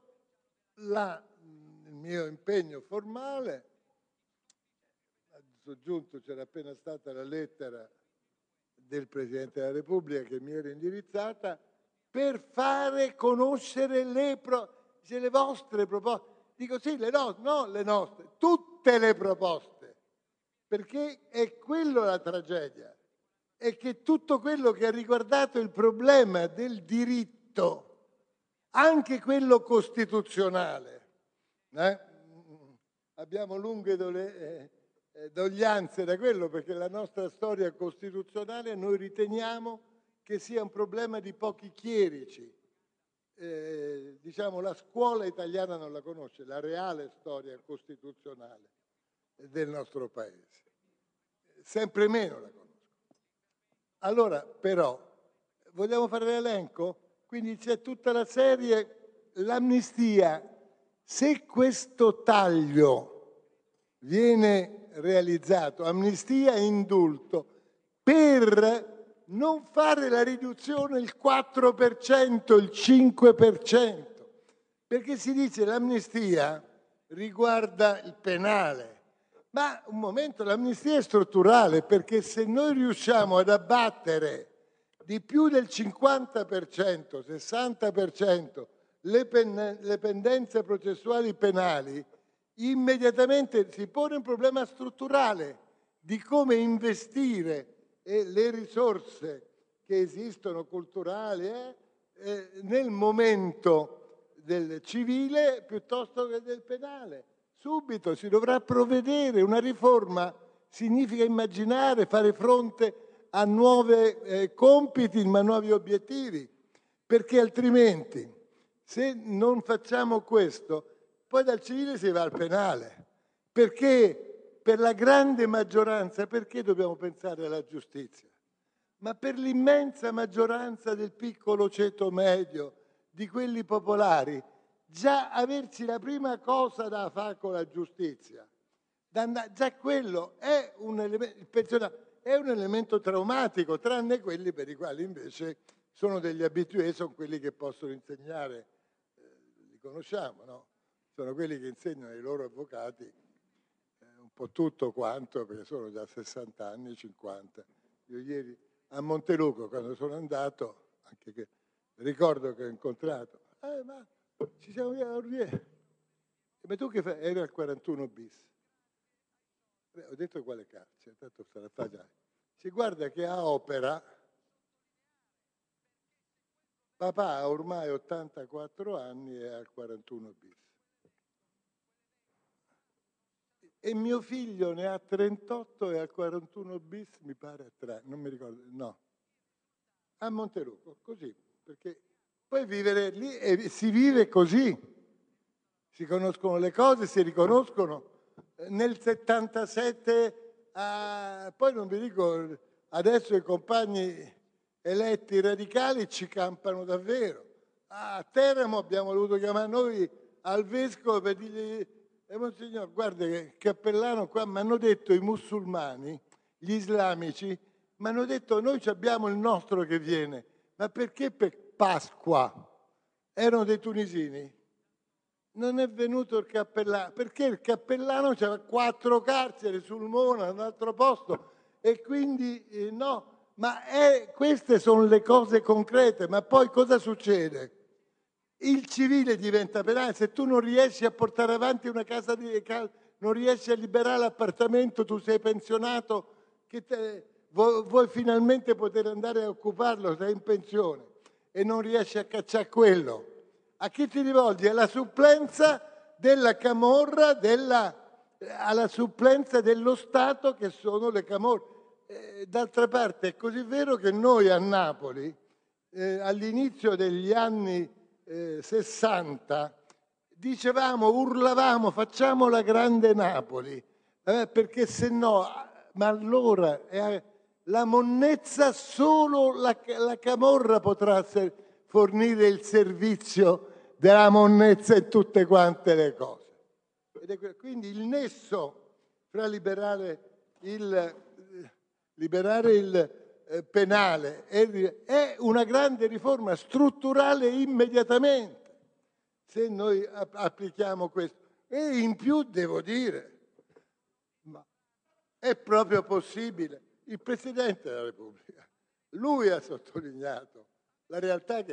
D: il mio impegno formale, a soggiunto c'era appena stata la lettera del Presidente della Repubblica che mi era indirizzata, per fare conoscere le vostre proposte. Dico sì, no le nostre, tutte le proposte, perché è quello la tragedia, è che tutto quello che ha riguardato il problema del diritto, anche quello costituzionale, abbiamo lunghe doglianze da quello, perché la nostra storia costituzionale noi riteniamo che sia un problema di pochi chierici. Diciamo, la scuola italiana non la conosce, la reale storia costituzionale del nostro Paese. Sempre meno la conosco. Allora, però, vogliamo fare l'elenco? Quindi c'è tutta la serie, l'amnistia. Se questo taglio viene realizzato, amnistia e indulto, per non fare la riduzione il 4%, il 5%, perché si dice l'amnistia riguarda il penale, ma un momento, l'amnistia è strutturale, perché se noi riusciamo ad abbattere di più del 50%, 60% le pendenze processuali penali, immediatamente si pone un problema strutturale di come investire le risorse che esistono culturali nel momento del civile piuttosto che del penale. Subito si dovrà provvedere. Una riforma significa immaginare, fare fronte a nuovi compiti, ma nuovi obiettivi, perché altrimenti, se non facciamo questo, poi dal civile si va al penale, perché per la grande maggioranza, perché dobbiamo pensare alla giustizia? Ma per l'immensa maggioranza del piccolo ceto medio, di quelli popolari, già averci la prima cosa da fare con la giustizia, già quello è un elemento traumatico, tranne quelli per i quali invece sono degli habitué, sono quelli che possono insegnare, li conosciamo, no? Sono quelli che insegnano ai loro avvocati un po' tutto quanto, perché sono già 60 anni, 50. Io ieri a Monteluco, quando sono andato, anche che ricordo che ho incontrato, ma ci siamo ma tu che fai? Eri al 41 bis. Ho detto quale carcere, tanto sarà facile. Si guarda che a Opera papà ha ormai 84 anni e è al 41 bis. E mio figlio ne ha 38 e al 41 bis mi pare a 3, non mi ricordo, no. A Montelupo, così, perché poi vivere lì e si vive così. Si conoscono le cose, si riconoscono. Nel 77, poi non vi dico, adesso i compagni eletti radicali ci campano davvero. A Teramo abbiamo dovuto chiamare noi al vescovo per dirgli: Monsignor, guarda che cappellano qua, mi hanno detto i musulmani, gli islamici, mi hanno detto noi abbiamo il nostro che viene, ma perché per Pasqua? Erano dei tunisini. Non è venuto il cappellano, perché il cappellano c'era 4 carceri sul Mona, un altro posto, e quindi no, ma queste sono le cose concrete. Ma poi cosa succede? Il civile diventa penale. Se tu non riesci a portare avanti una casa, non riesci a liberare l'appartamento, tu sei pensionato, vuoi finalmente poter andare a occuparlo, sei in pensione e non riesci a cacciare quello. A chi ti rivolgi? Alla supplenza della camorra, alla supplenza dello Stato che sono le camorre. D'altra parte è così vero che noi a Napoli, all'inizio degli anni 60, dicevamo, urlavamo, facciamo la grande Napoli, perché se no, ma allora la monnezza solo la camorra potrà fornire il servizio della monnezza e tutte quante le cose. Quindi il nesso fra liberare il penale è una grande riforma strutturale immediatamente, se noi applichiamo questo. E in più devo dire, ma è proprio possibile, il Presidente della Repubblica, lui ha sottolineato la realtà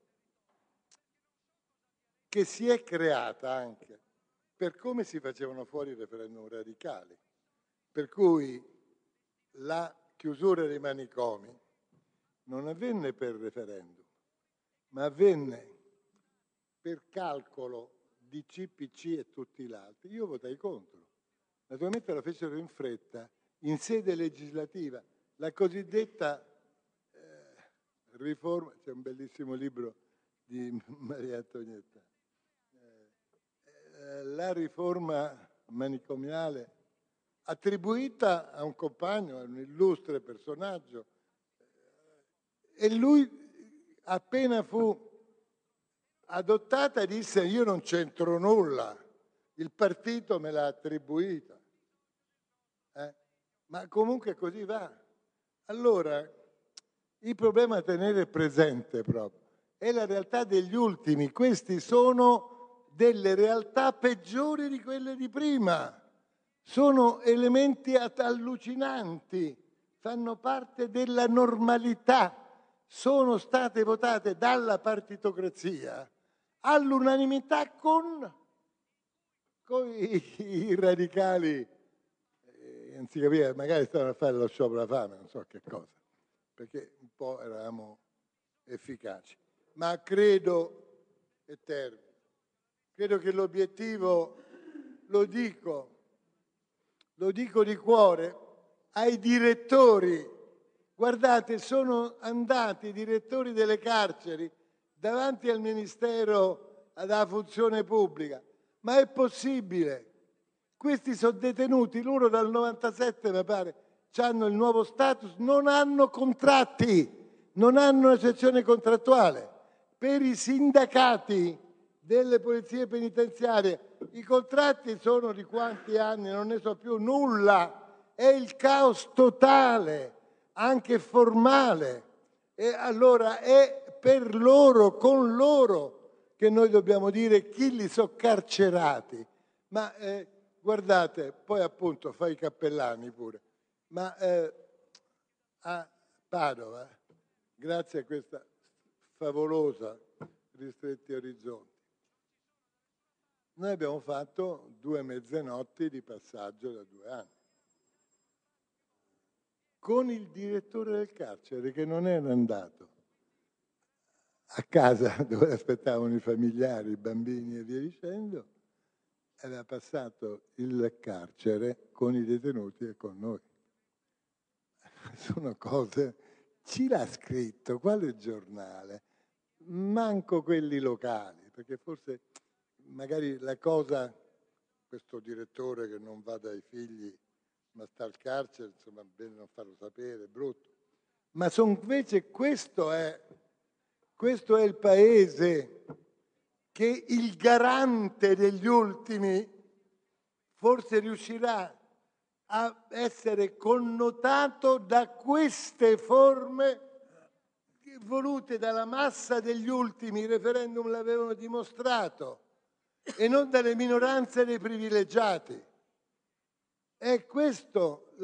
D: che si è creata anche per come si facevano fuori i referendum radicali, per cui la chiusura dei manicomi non avvenne per referendum, ma avvenne per calcolo di CPC e tutti gli altri. Io votai contro. Naturalmente lo fecero in fretta, in sede legislativa, la cosiddetta riforma, c'è un bellissimo libro di Maria Antonietta, la riforma manicomiale attribuita a un compagno, a un illustre personaggio, e lui appena fu adottata disse: io non c'entro nulla, il partito me l'ha attribuita. Ma comunque così va. Allora, il problema da tenere presente proprio è la realtà degli ultimi. Questi sono delle realtà peggiori di quelle di prima. Sono elementi allucinanti, fanno parte della normalità. Sono state votate dalla partitocrazia all'unanimità con i radicali, non si capiva, magari stavano a fare lo sciopero della fame, non so che cosa, perché un po' eravamo efficaci. Ma credo che l'obiettivo, lo dico di cuore ai direttori, guardate, sono andati i direttori delle carceri davanti al Ministero della Funzione Pubblica. Ma è possibile? Questi sono detenuti, loro dal 97 mi pare, hanno il nuovo status, non hanno contratti, non hanno una sezione contrattuale. Per i sindacati delle polizie penitenziarie i contratti sono di quanti anni? Non ne so più nulla, è il caos totale, anche formale. E allora è per loro, con loro, che noi dobbiamo dire chi li sono carcerati. Ma guardate, poi appunto fa i cappellani pure, ma a Padova, grazie a questa favolosa Ristretti Orizzonti. Noi abbiamo fatto 2 mezzanotti di passaggio da 2 anni con il direttore del carcere che non era andato a casa dove aspettavano i familiari, i bambini e via dicendo, aveva passato il carcere con i detenuti e con noi. Sono cose, ci l'ha scritto, quale giornale? Manco quelli locali, perché forse magari la cosa, questo direttore che non va dai figli ma sta al carcere, insomma, bene non farlo sapere, è brutto. Ma invece questo è il paese che il garante degli ultimi forse riuscirà a essere connotato da queste forme volute dalla massa degli ultimi. I referendum l'avevano dimostrato, e non dalle minoranze dei privilegiati. È questo.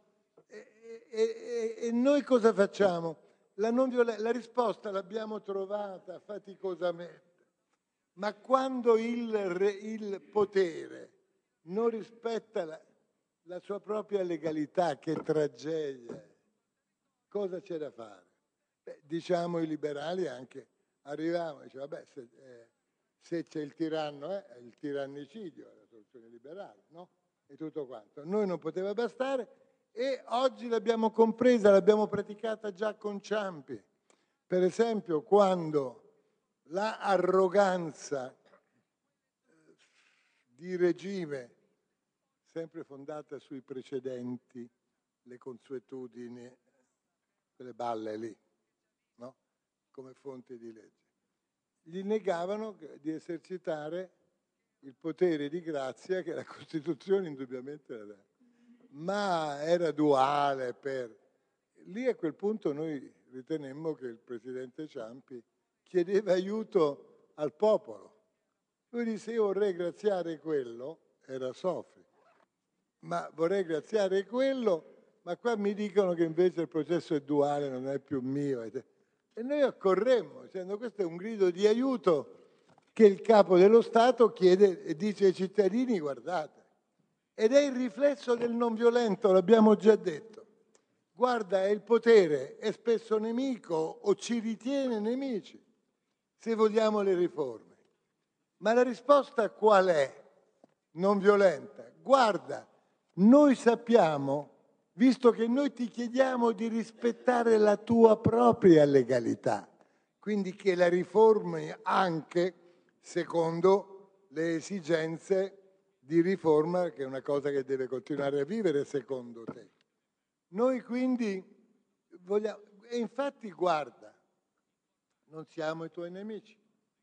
D: E noi cosa facciamo? La risposta l'abbiamo trovata faticosamente, ma quando il potere non rispetta la sua propria legalità, che tragedia, cosa c'è da fare? Diciamo i liberali anche, arrivavano e dicevano, vabbè, se c'è il tiranno, è il tirannicidio, è la soluzione liberale, no? E tutto quanto. A noi non poteva bastare, e oggi l'abbiamo compresa, l'abbiamo praticata già con Ciampi. Per esempio, quando la arroganza di regime, sempre fondata sui precedenti, le consuetudini, quelle balle lì, no? Come fonte di legge, gli negavano di esercitare il potere di grazia che la Costituzione indubbiamente aveva, ma era duale. Lì a quel punto noi ritenemmo che il presidente Ciampi chiedeva aiuto al popolo. Lui disse: io vorrei graziare quello, era Sofri, ma vorrei graziare quello, ma qua mi dicono che invece il processo è duale, non è più mio. E noi accorremmo, dicendo: questo è un grido di aiuto che il capo dello Stato chiede e dice ai cittadini: guardate. Ed è il riflesso del non violento, l'abbiamo già detto. Guarda, il potere è spesso nemico o ci ritiene nemici, se vogliamo le riforme. Ma la risposta qual è? Non violenta. Guarda, noi sappiamo, visto che noi ti chiediamo di rispettare la tua propria legalità, quindi che la riformi anche secondo le esigenze di riforma, che è una cosa che deve continuare a vivere secondo te. Noi quindi vogliamo, e infatti guarda, non siamo i tuoi nemici.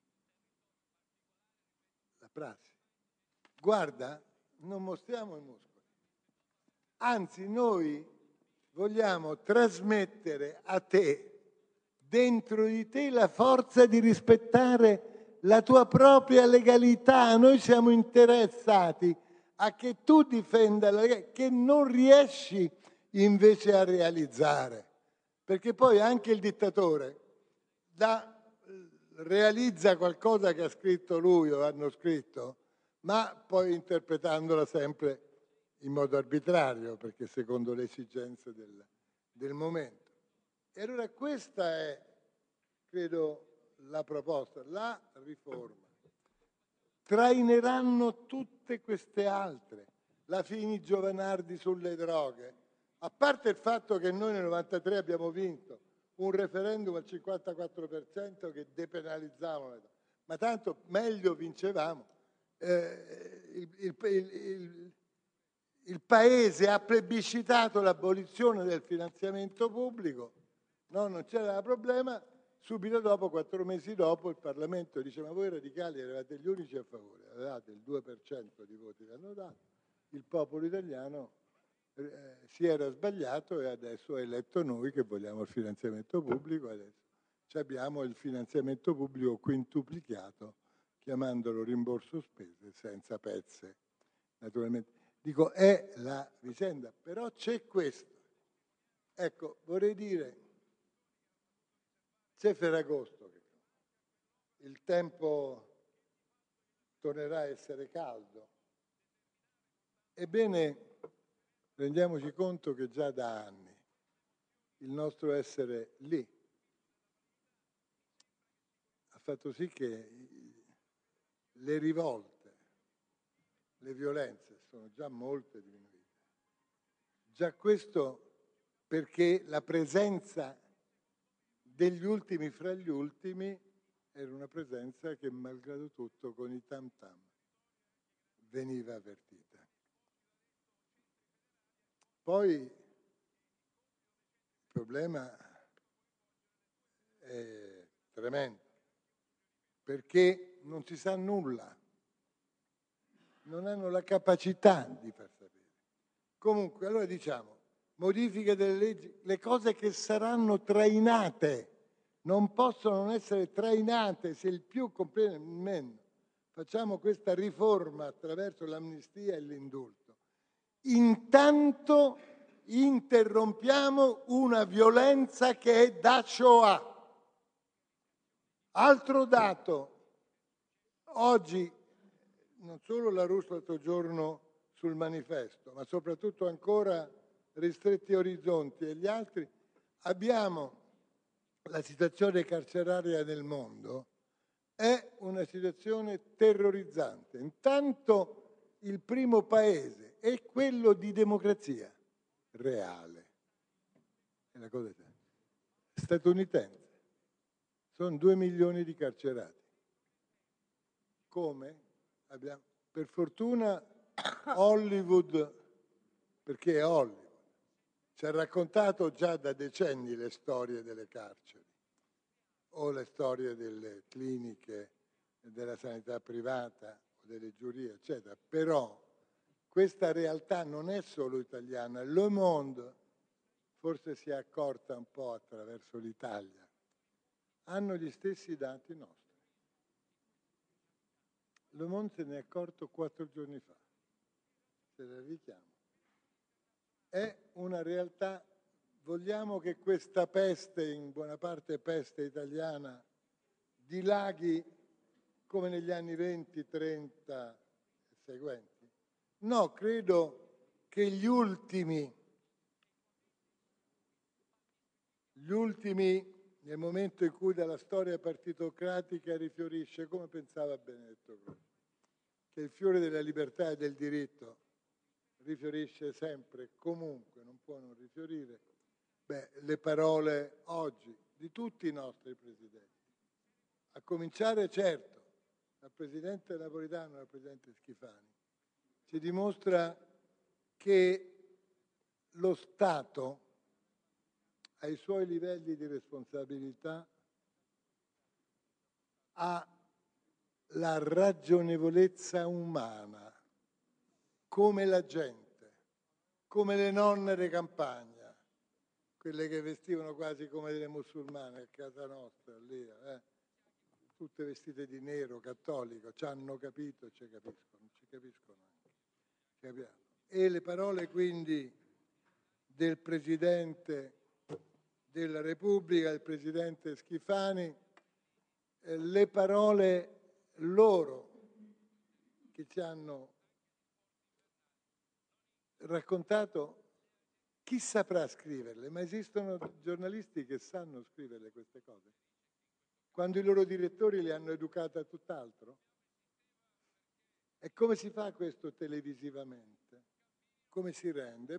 D: La prassi. Guarda, non mostriamo i muscoli. Anzi, noi vogliamo trasmettere a te, dentro di te, la forza di rispettare la tua propria legalità. Noi siamo interessati a che tu difenda la legalità, che non riesci invece a realizzare. Perché poi anche il dittatore realizza qualcosa che ha scritto lui o hanno scritto, ma poi interpretandola sempre in modo arbitrario, perché secondo le esigenze del momento. E allora questa è, credo, la proposta, la riforma. Traineranno tutte queste altre, la Fini Giovanardi sulle droghe, a parte il fatto che noi nel 93 abbiamo vinto un referendum al 54% che depenalizzavano le droghe, ma tanto meglio vincevamo. Il Paese ha plebiscitato l'abolizione del finanziamento pubblico, no? Non c'era problema. Subito dopo, 4 mesi dopo, il Parlamento dice: ma voi radicali eravate gli unici a favore, avevate il 2% di voti che hanno dato, il popolo italiano si era sbagliato e adesso ha eletto noi che vogliamo il finanziamento pubblico. Adesso abbiamo il finanziamento pubblico quintuplicato, chiamandolo rimborso spese senza pezze, naturalmente. Dico, è la vicenda, però c'è questo. Ecco, vorrei dire, c'è Ferragosto che il tempo tornerà a essere caldo. Ebbene, rendiamoci conto che già da anni il nostro essere lì ha fatto sì che le rivolte, le violenze sono già molte diminuite. Già questo perché la presenza degli ultimi fra gli ultimi era una presenza che, malgrado tutto, con i tam tam veniva avvertita. Poi il problema è tremendo, perché non si sa nulla, non hanno la capacità di far sapere. Comunque, allora diciamo, modifiche delle leggi, le cose che saranno trainate, non possono non essere trainate se il più completo meno. Facciamo questa riforma attraverso l'amnistia e l'indulto. Intanto interrompiamo una violenza che è da Shoah. Altro dato, oggi non solo la Russa l'altro giorno sul Manifesto, ma soprattutto ancora Ristretti Orizzonti e gli altri, abbiamo la situazione carceraria nel mondo, è una situazione terrorizzante. Intanto il primo paese è quello di democrazia reale, è la cosa statunitense. Sono 2 milioni di carcerati. Come? Per fortuna Hollywood, perché è Hollywood, ci ha raccontato già da decenni le storie delle carceri o le storie delle cliniche, della sanità privata o delle giurie, eccetera. Però questa realtà non è solo italiana. Le Monde forse si è accorta un po' attraverso l'Italia. Hanno gli stessi dati nostri. Le Monde se ne è accorto 4 giorni fa. Se la richiamo. È una realtà. Vogliamo che questa peste, in buona parte peste italiana, dilaghi come negli anni 20, 30 e seguenti? No, credo che gli ultimi, nel momento in cui dalla storia partitocratica rifiorisce, come pensava Benedetto Croce, che il fiore della libertà e del diritto rifiorisce sempre, comunque, non può non rifiorire. Le parole oggi di tutti i nostri presidenti, a cominciare certo dal presidente Napolitano e dal presidente Schifani, ci dimostra che lo Stato, ai suoi livelli di responsabilità, ha la ragionevolezza umana, come la gente, come le nonne di campagna, quelle che vestivano quasi come delle musulmane a casa nostra, lì, tutte vestite di nero, cattolico, ci hanno capito e ci capiscono, ci capiscono anche. Capiamo. E le parole quindi del Presidente della Repubblica, il Presidente Schifani, le parole loro che ci hanno raccontato. Chi saprà scriverle? Ma esistono giornalisti che sanno scriverle queste cose, quando i loro direttori li hanno educate a tutt'altro? E come si fa questo televisivamente? Come si rende?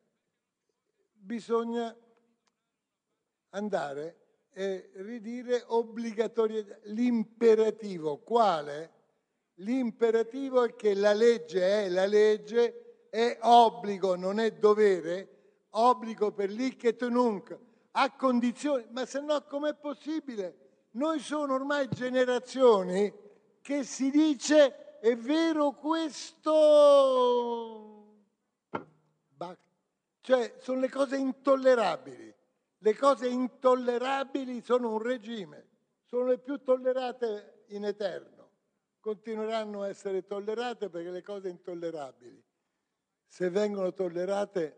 D: Bisogna andare e ridire obbligatoriamente l'imperativo. Quale? L'imperativo è che la legge, è obbligo, non è dovere, obbligo per licet et nunc, a condizione, ma se no com'è possibile? Noi sono ormai generazioni che si dice è vero questo, cioè sono le cose intollerabili. Le cose intollerabili sono un regime, sono le più tollerate in eterno, continueranno a essere tollerate perché le cose intollerabili, se vengono tollerate,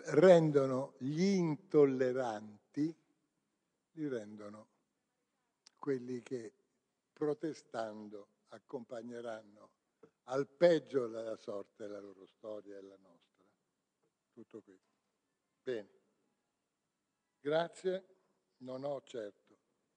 D: rendono gli intolleranti, li rendono quelli che protestando accompagneranno al peggio la sorte, la loro storia e la nostra. Tutto qui. Bene. Grazie. Non ho certo.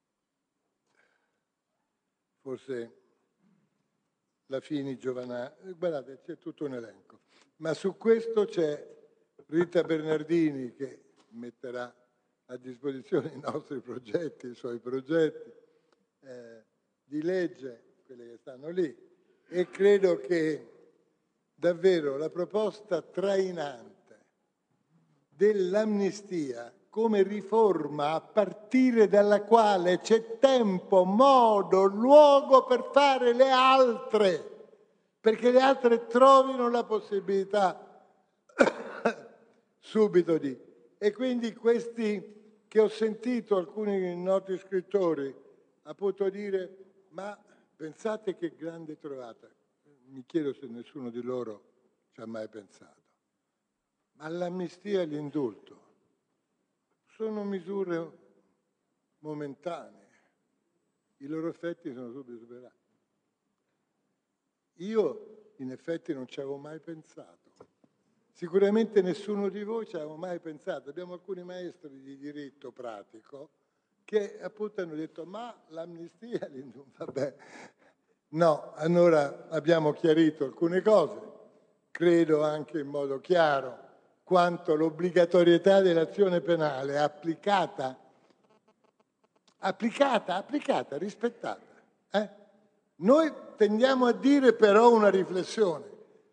D: Forse la Fini, Giovanna, guardate, c'è tutto un elenco. Ma su questo c'è Rita Bernardini che metterà a disposizione i nostri progetti, i suoi progetti di legge, quelli che stanno lì, e credo che davvero la proposta trainante dell'amnistia come riforma a partire dalla quale c'è tempo, modo, luogo per fare le altre, perché le altre trovino la possibilità subito di. E quindi questi che ho sentito, alcuni noti scrittori, appunto dire, ma pensate che grande trovata. Mi chiedo se nessuno di loro ci ha mai pensato. Ma l'amnistia e l'indulto sono misure momentanee, i loro effetti sono subito superati. Io in effetti non ci avevo mai pensato, sicuramente nessuno di voi ci aveva mai pensato. Abbiamo alcuni maestri di diritto pratico che appunto hanno detto ma l'amnistia, vabbè, no, allora abbiamo chiarito alcune cose, credo anche in modo chiaro quanto l'obbligatorietà dell'azione penale applicata, rispettata. Noi tendiamo a dire però una riflessione.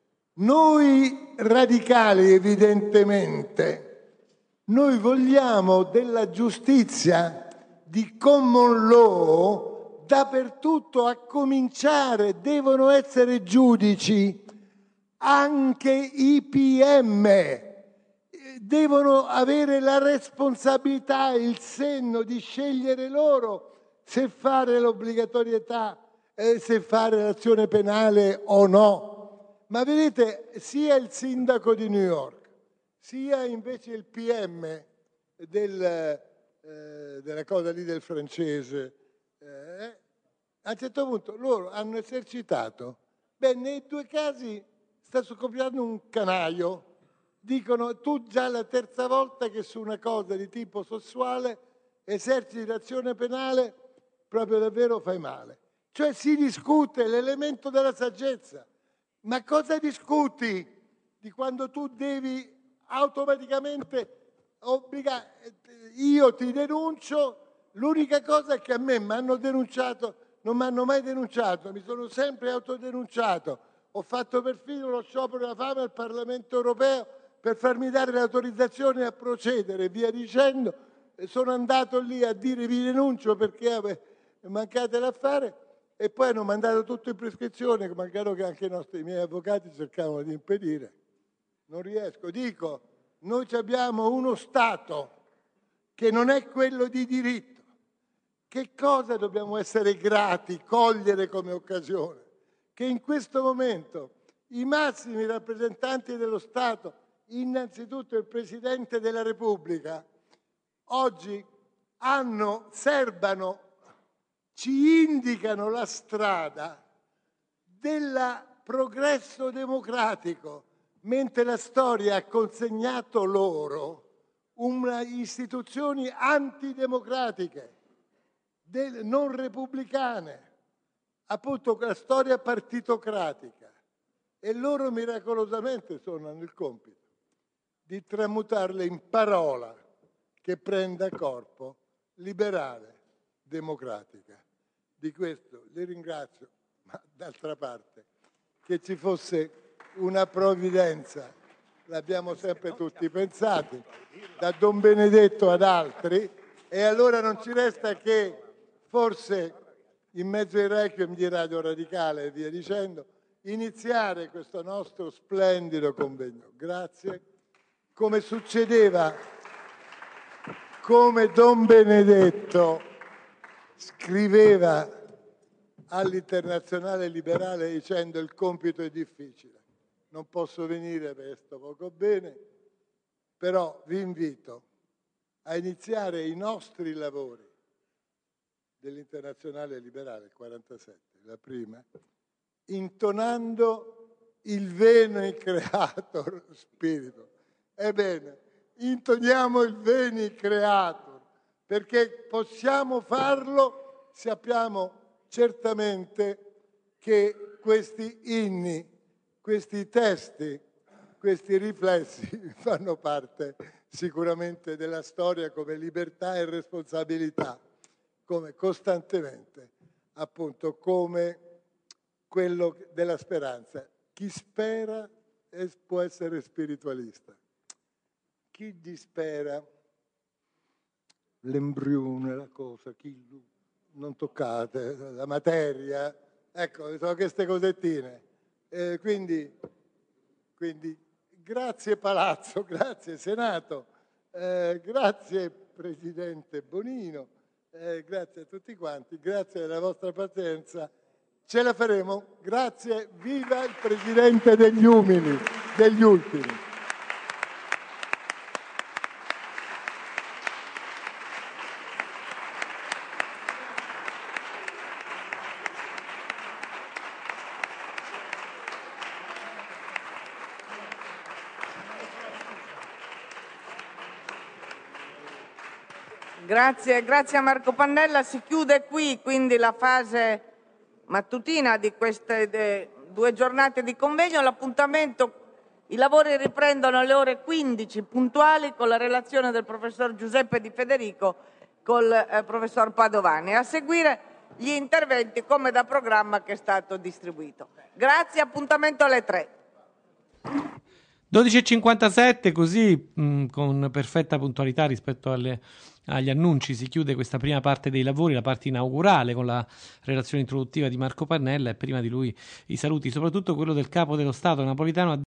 D: Noi radicali evidentemente, noi vogliamo della giustizia di common law dappertutto, a cominciare, devono essere giudici anche i PM. Devono avere la responsabilità, il senno di scegliere loro se fare l'obbligatorietà, se fare l'azione penale o no. Ma vedete, sia il sindaco di New York, sia invece il PM della cosa lì del francese, a un certo punto loro hanno esercitato. Beh, nei due casi sta scoppiando un canaio. Dicono tu già la terza volta che su una cosa di tipo sessuale eserciti l'azione penale, proprio davvero fai male. Cioè si discute l'elemento della saggezza. Ma cosa discuti di quando tu devi automaticamente obbligare? Io ti denuncio, l'unica cosa è che a me mi hanno denunciato, non mi hanno mai denunciato, mi sono sempre autodenunciato. Ho fatto perfino uno sciopero della fame al Parlamento europeo per farmi dare l'autorizzazione a procedere, via dicendo. Sono andato lì a dire vi denuncio perché mancate l'affare e poi hanno mandato tutto in prescrizione, malgrado che anche i miei avvocati cercavano di impedire. Non riesco. Dico, noi abbiamo uno Stato che non è quello di diritto. Che cosa dobbiamo essere grati, cogliere come occasione? Che in questo momento i massimi rappresentanti dello Stato, innanzitutto il Presidente della Repubblica, oggi serbano, ci indicano la strada del progresso democratico, mentre la storia ha consegnato loro istituzioni antidemocratiche, non repubblicane, appunto la storia partitocratica, e loro miracolosamente hanno il compito di tramutarle in parola che prenda corpo liberale, democratica. Di questo li ringrazio, ma d'altra parte che ci fosse una provvidenza l'abbiamo sempre tutti pensati, da Don Benedetto ad altri, e allora non ci resta che forse in mezzo ai requiem di Radio Radicale e via dicendo iniziare questo nostro splendido convegno. Grazie. Come succedeva, come Don Benedetto scriveva all'Internazionale Liberale dicendo il compito è difficile, non posso venire perché sto poco bene, però vi invito a iniziare i nostri lavori dell'Internazionale Liberale, il 47, la prima, intonando il Veni Creator Spiritum. Ebbene, intoniamo il Veni Creator, perché possiamo farlo, sappiamo certamente che questi inni, questi testi, questi riflessi fanno parte sicuramente della storia come libertà e responsabilità, come costantemente, appunto, come quello della speranza. Chi spera può essere spiritualista. Chi dispera, l'embrione, la cosa, chi non toccate, la materia, ecco, sono queste cosettine. Quindi grazie Palazzo, grazie Senato, grazie Presidente Bonino, grazie a tutti quanti, grazie della vostra pazienza. Ce la faremo. Grazie, viva il Presidente degli umili, degli ultimi.
B: Grazie a Marco Pannella. Si chiude qui quindi la fase mattutina di queste 2 giornate di convegno. I lavori riprendono alle ore 15 puntuali con la relazione del professor Giuseppe Di Federico col professor Padovani. A seguire gli interventi come da programma che è stato distribuito. Grazie, appuntamento alle 3.
A: 12.57, così con perfetta puntualità rispetto agli annunci si chiude questa prima parte dei lavori, la parte inaugurale con la relazione introduttiva di Marco Pannella e prima di lui i saluti, soprattutto quello del Capo dello Stato napolitano.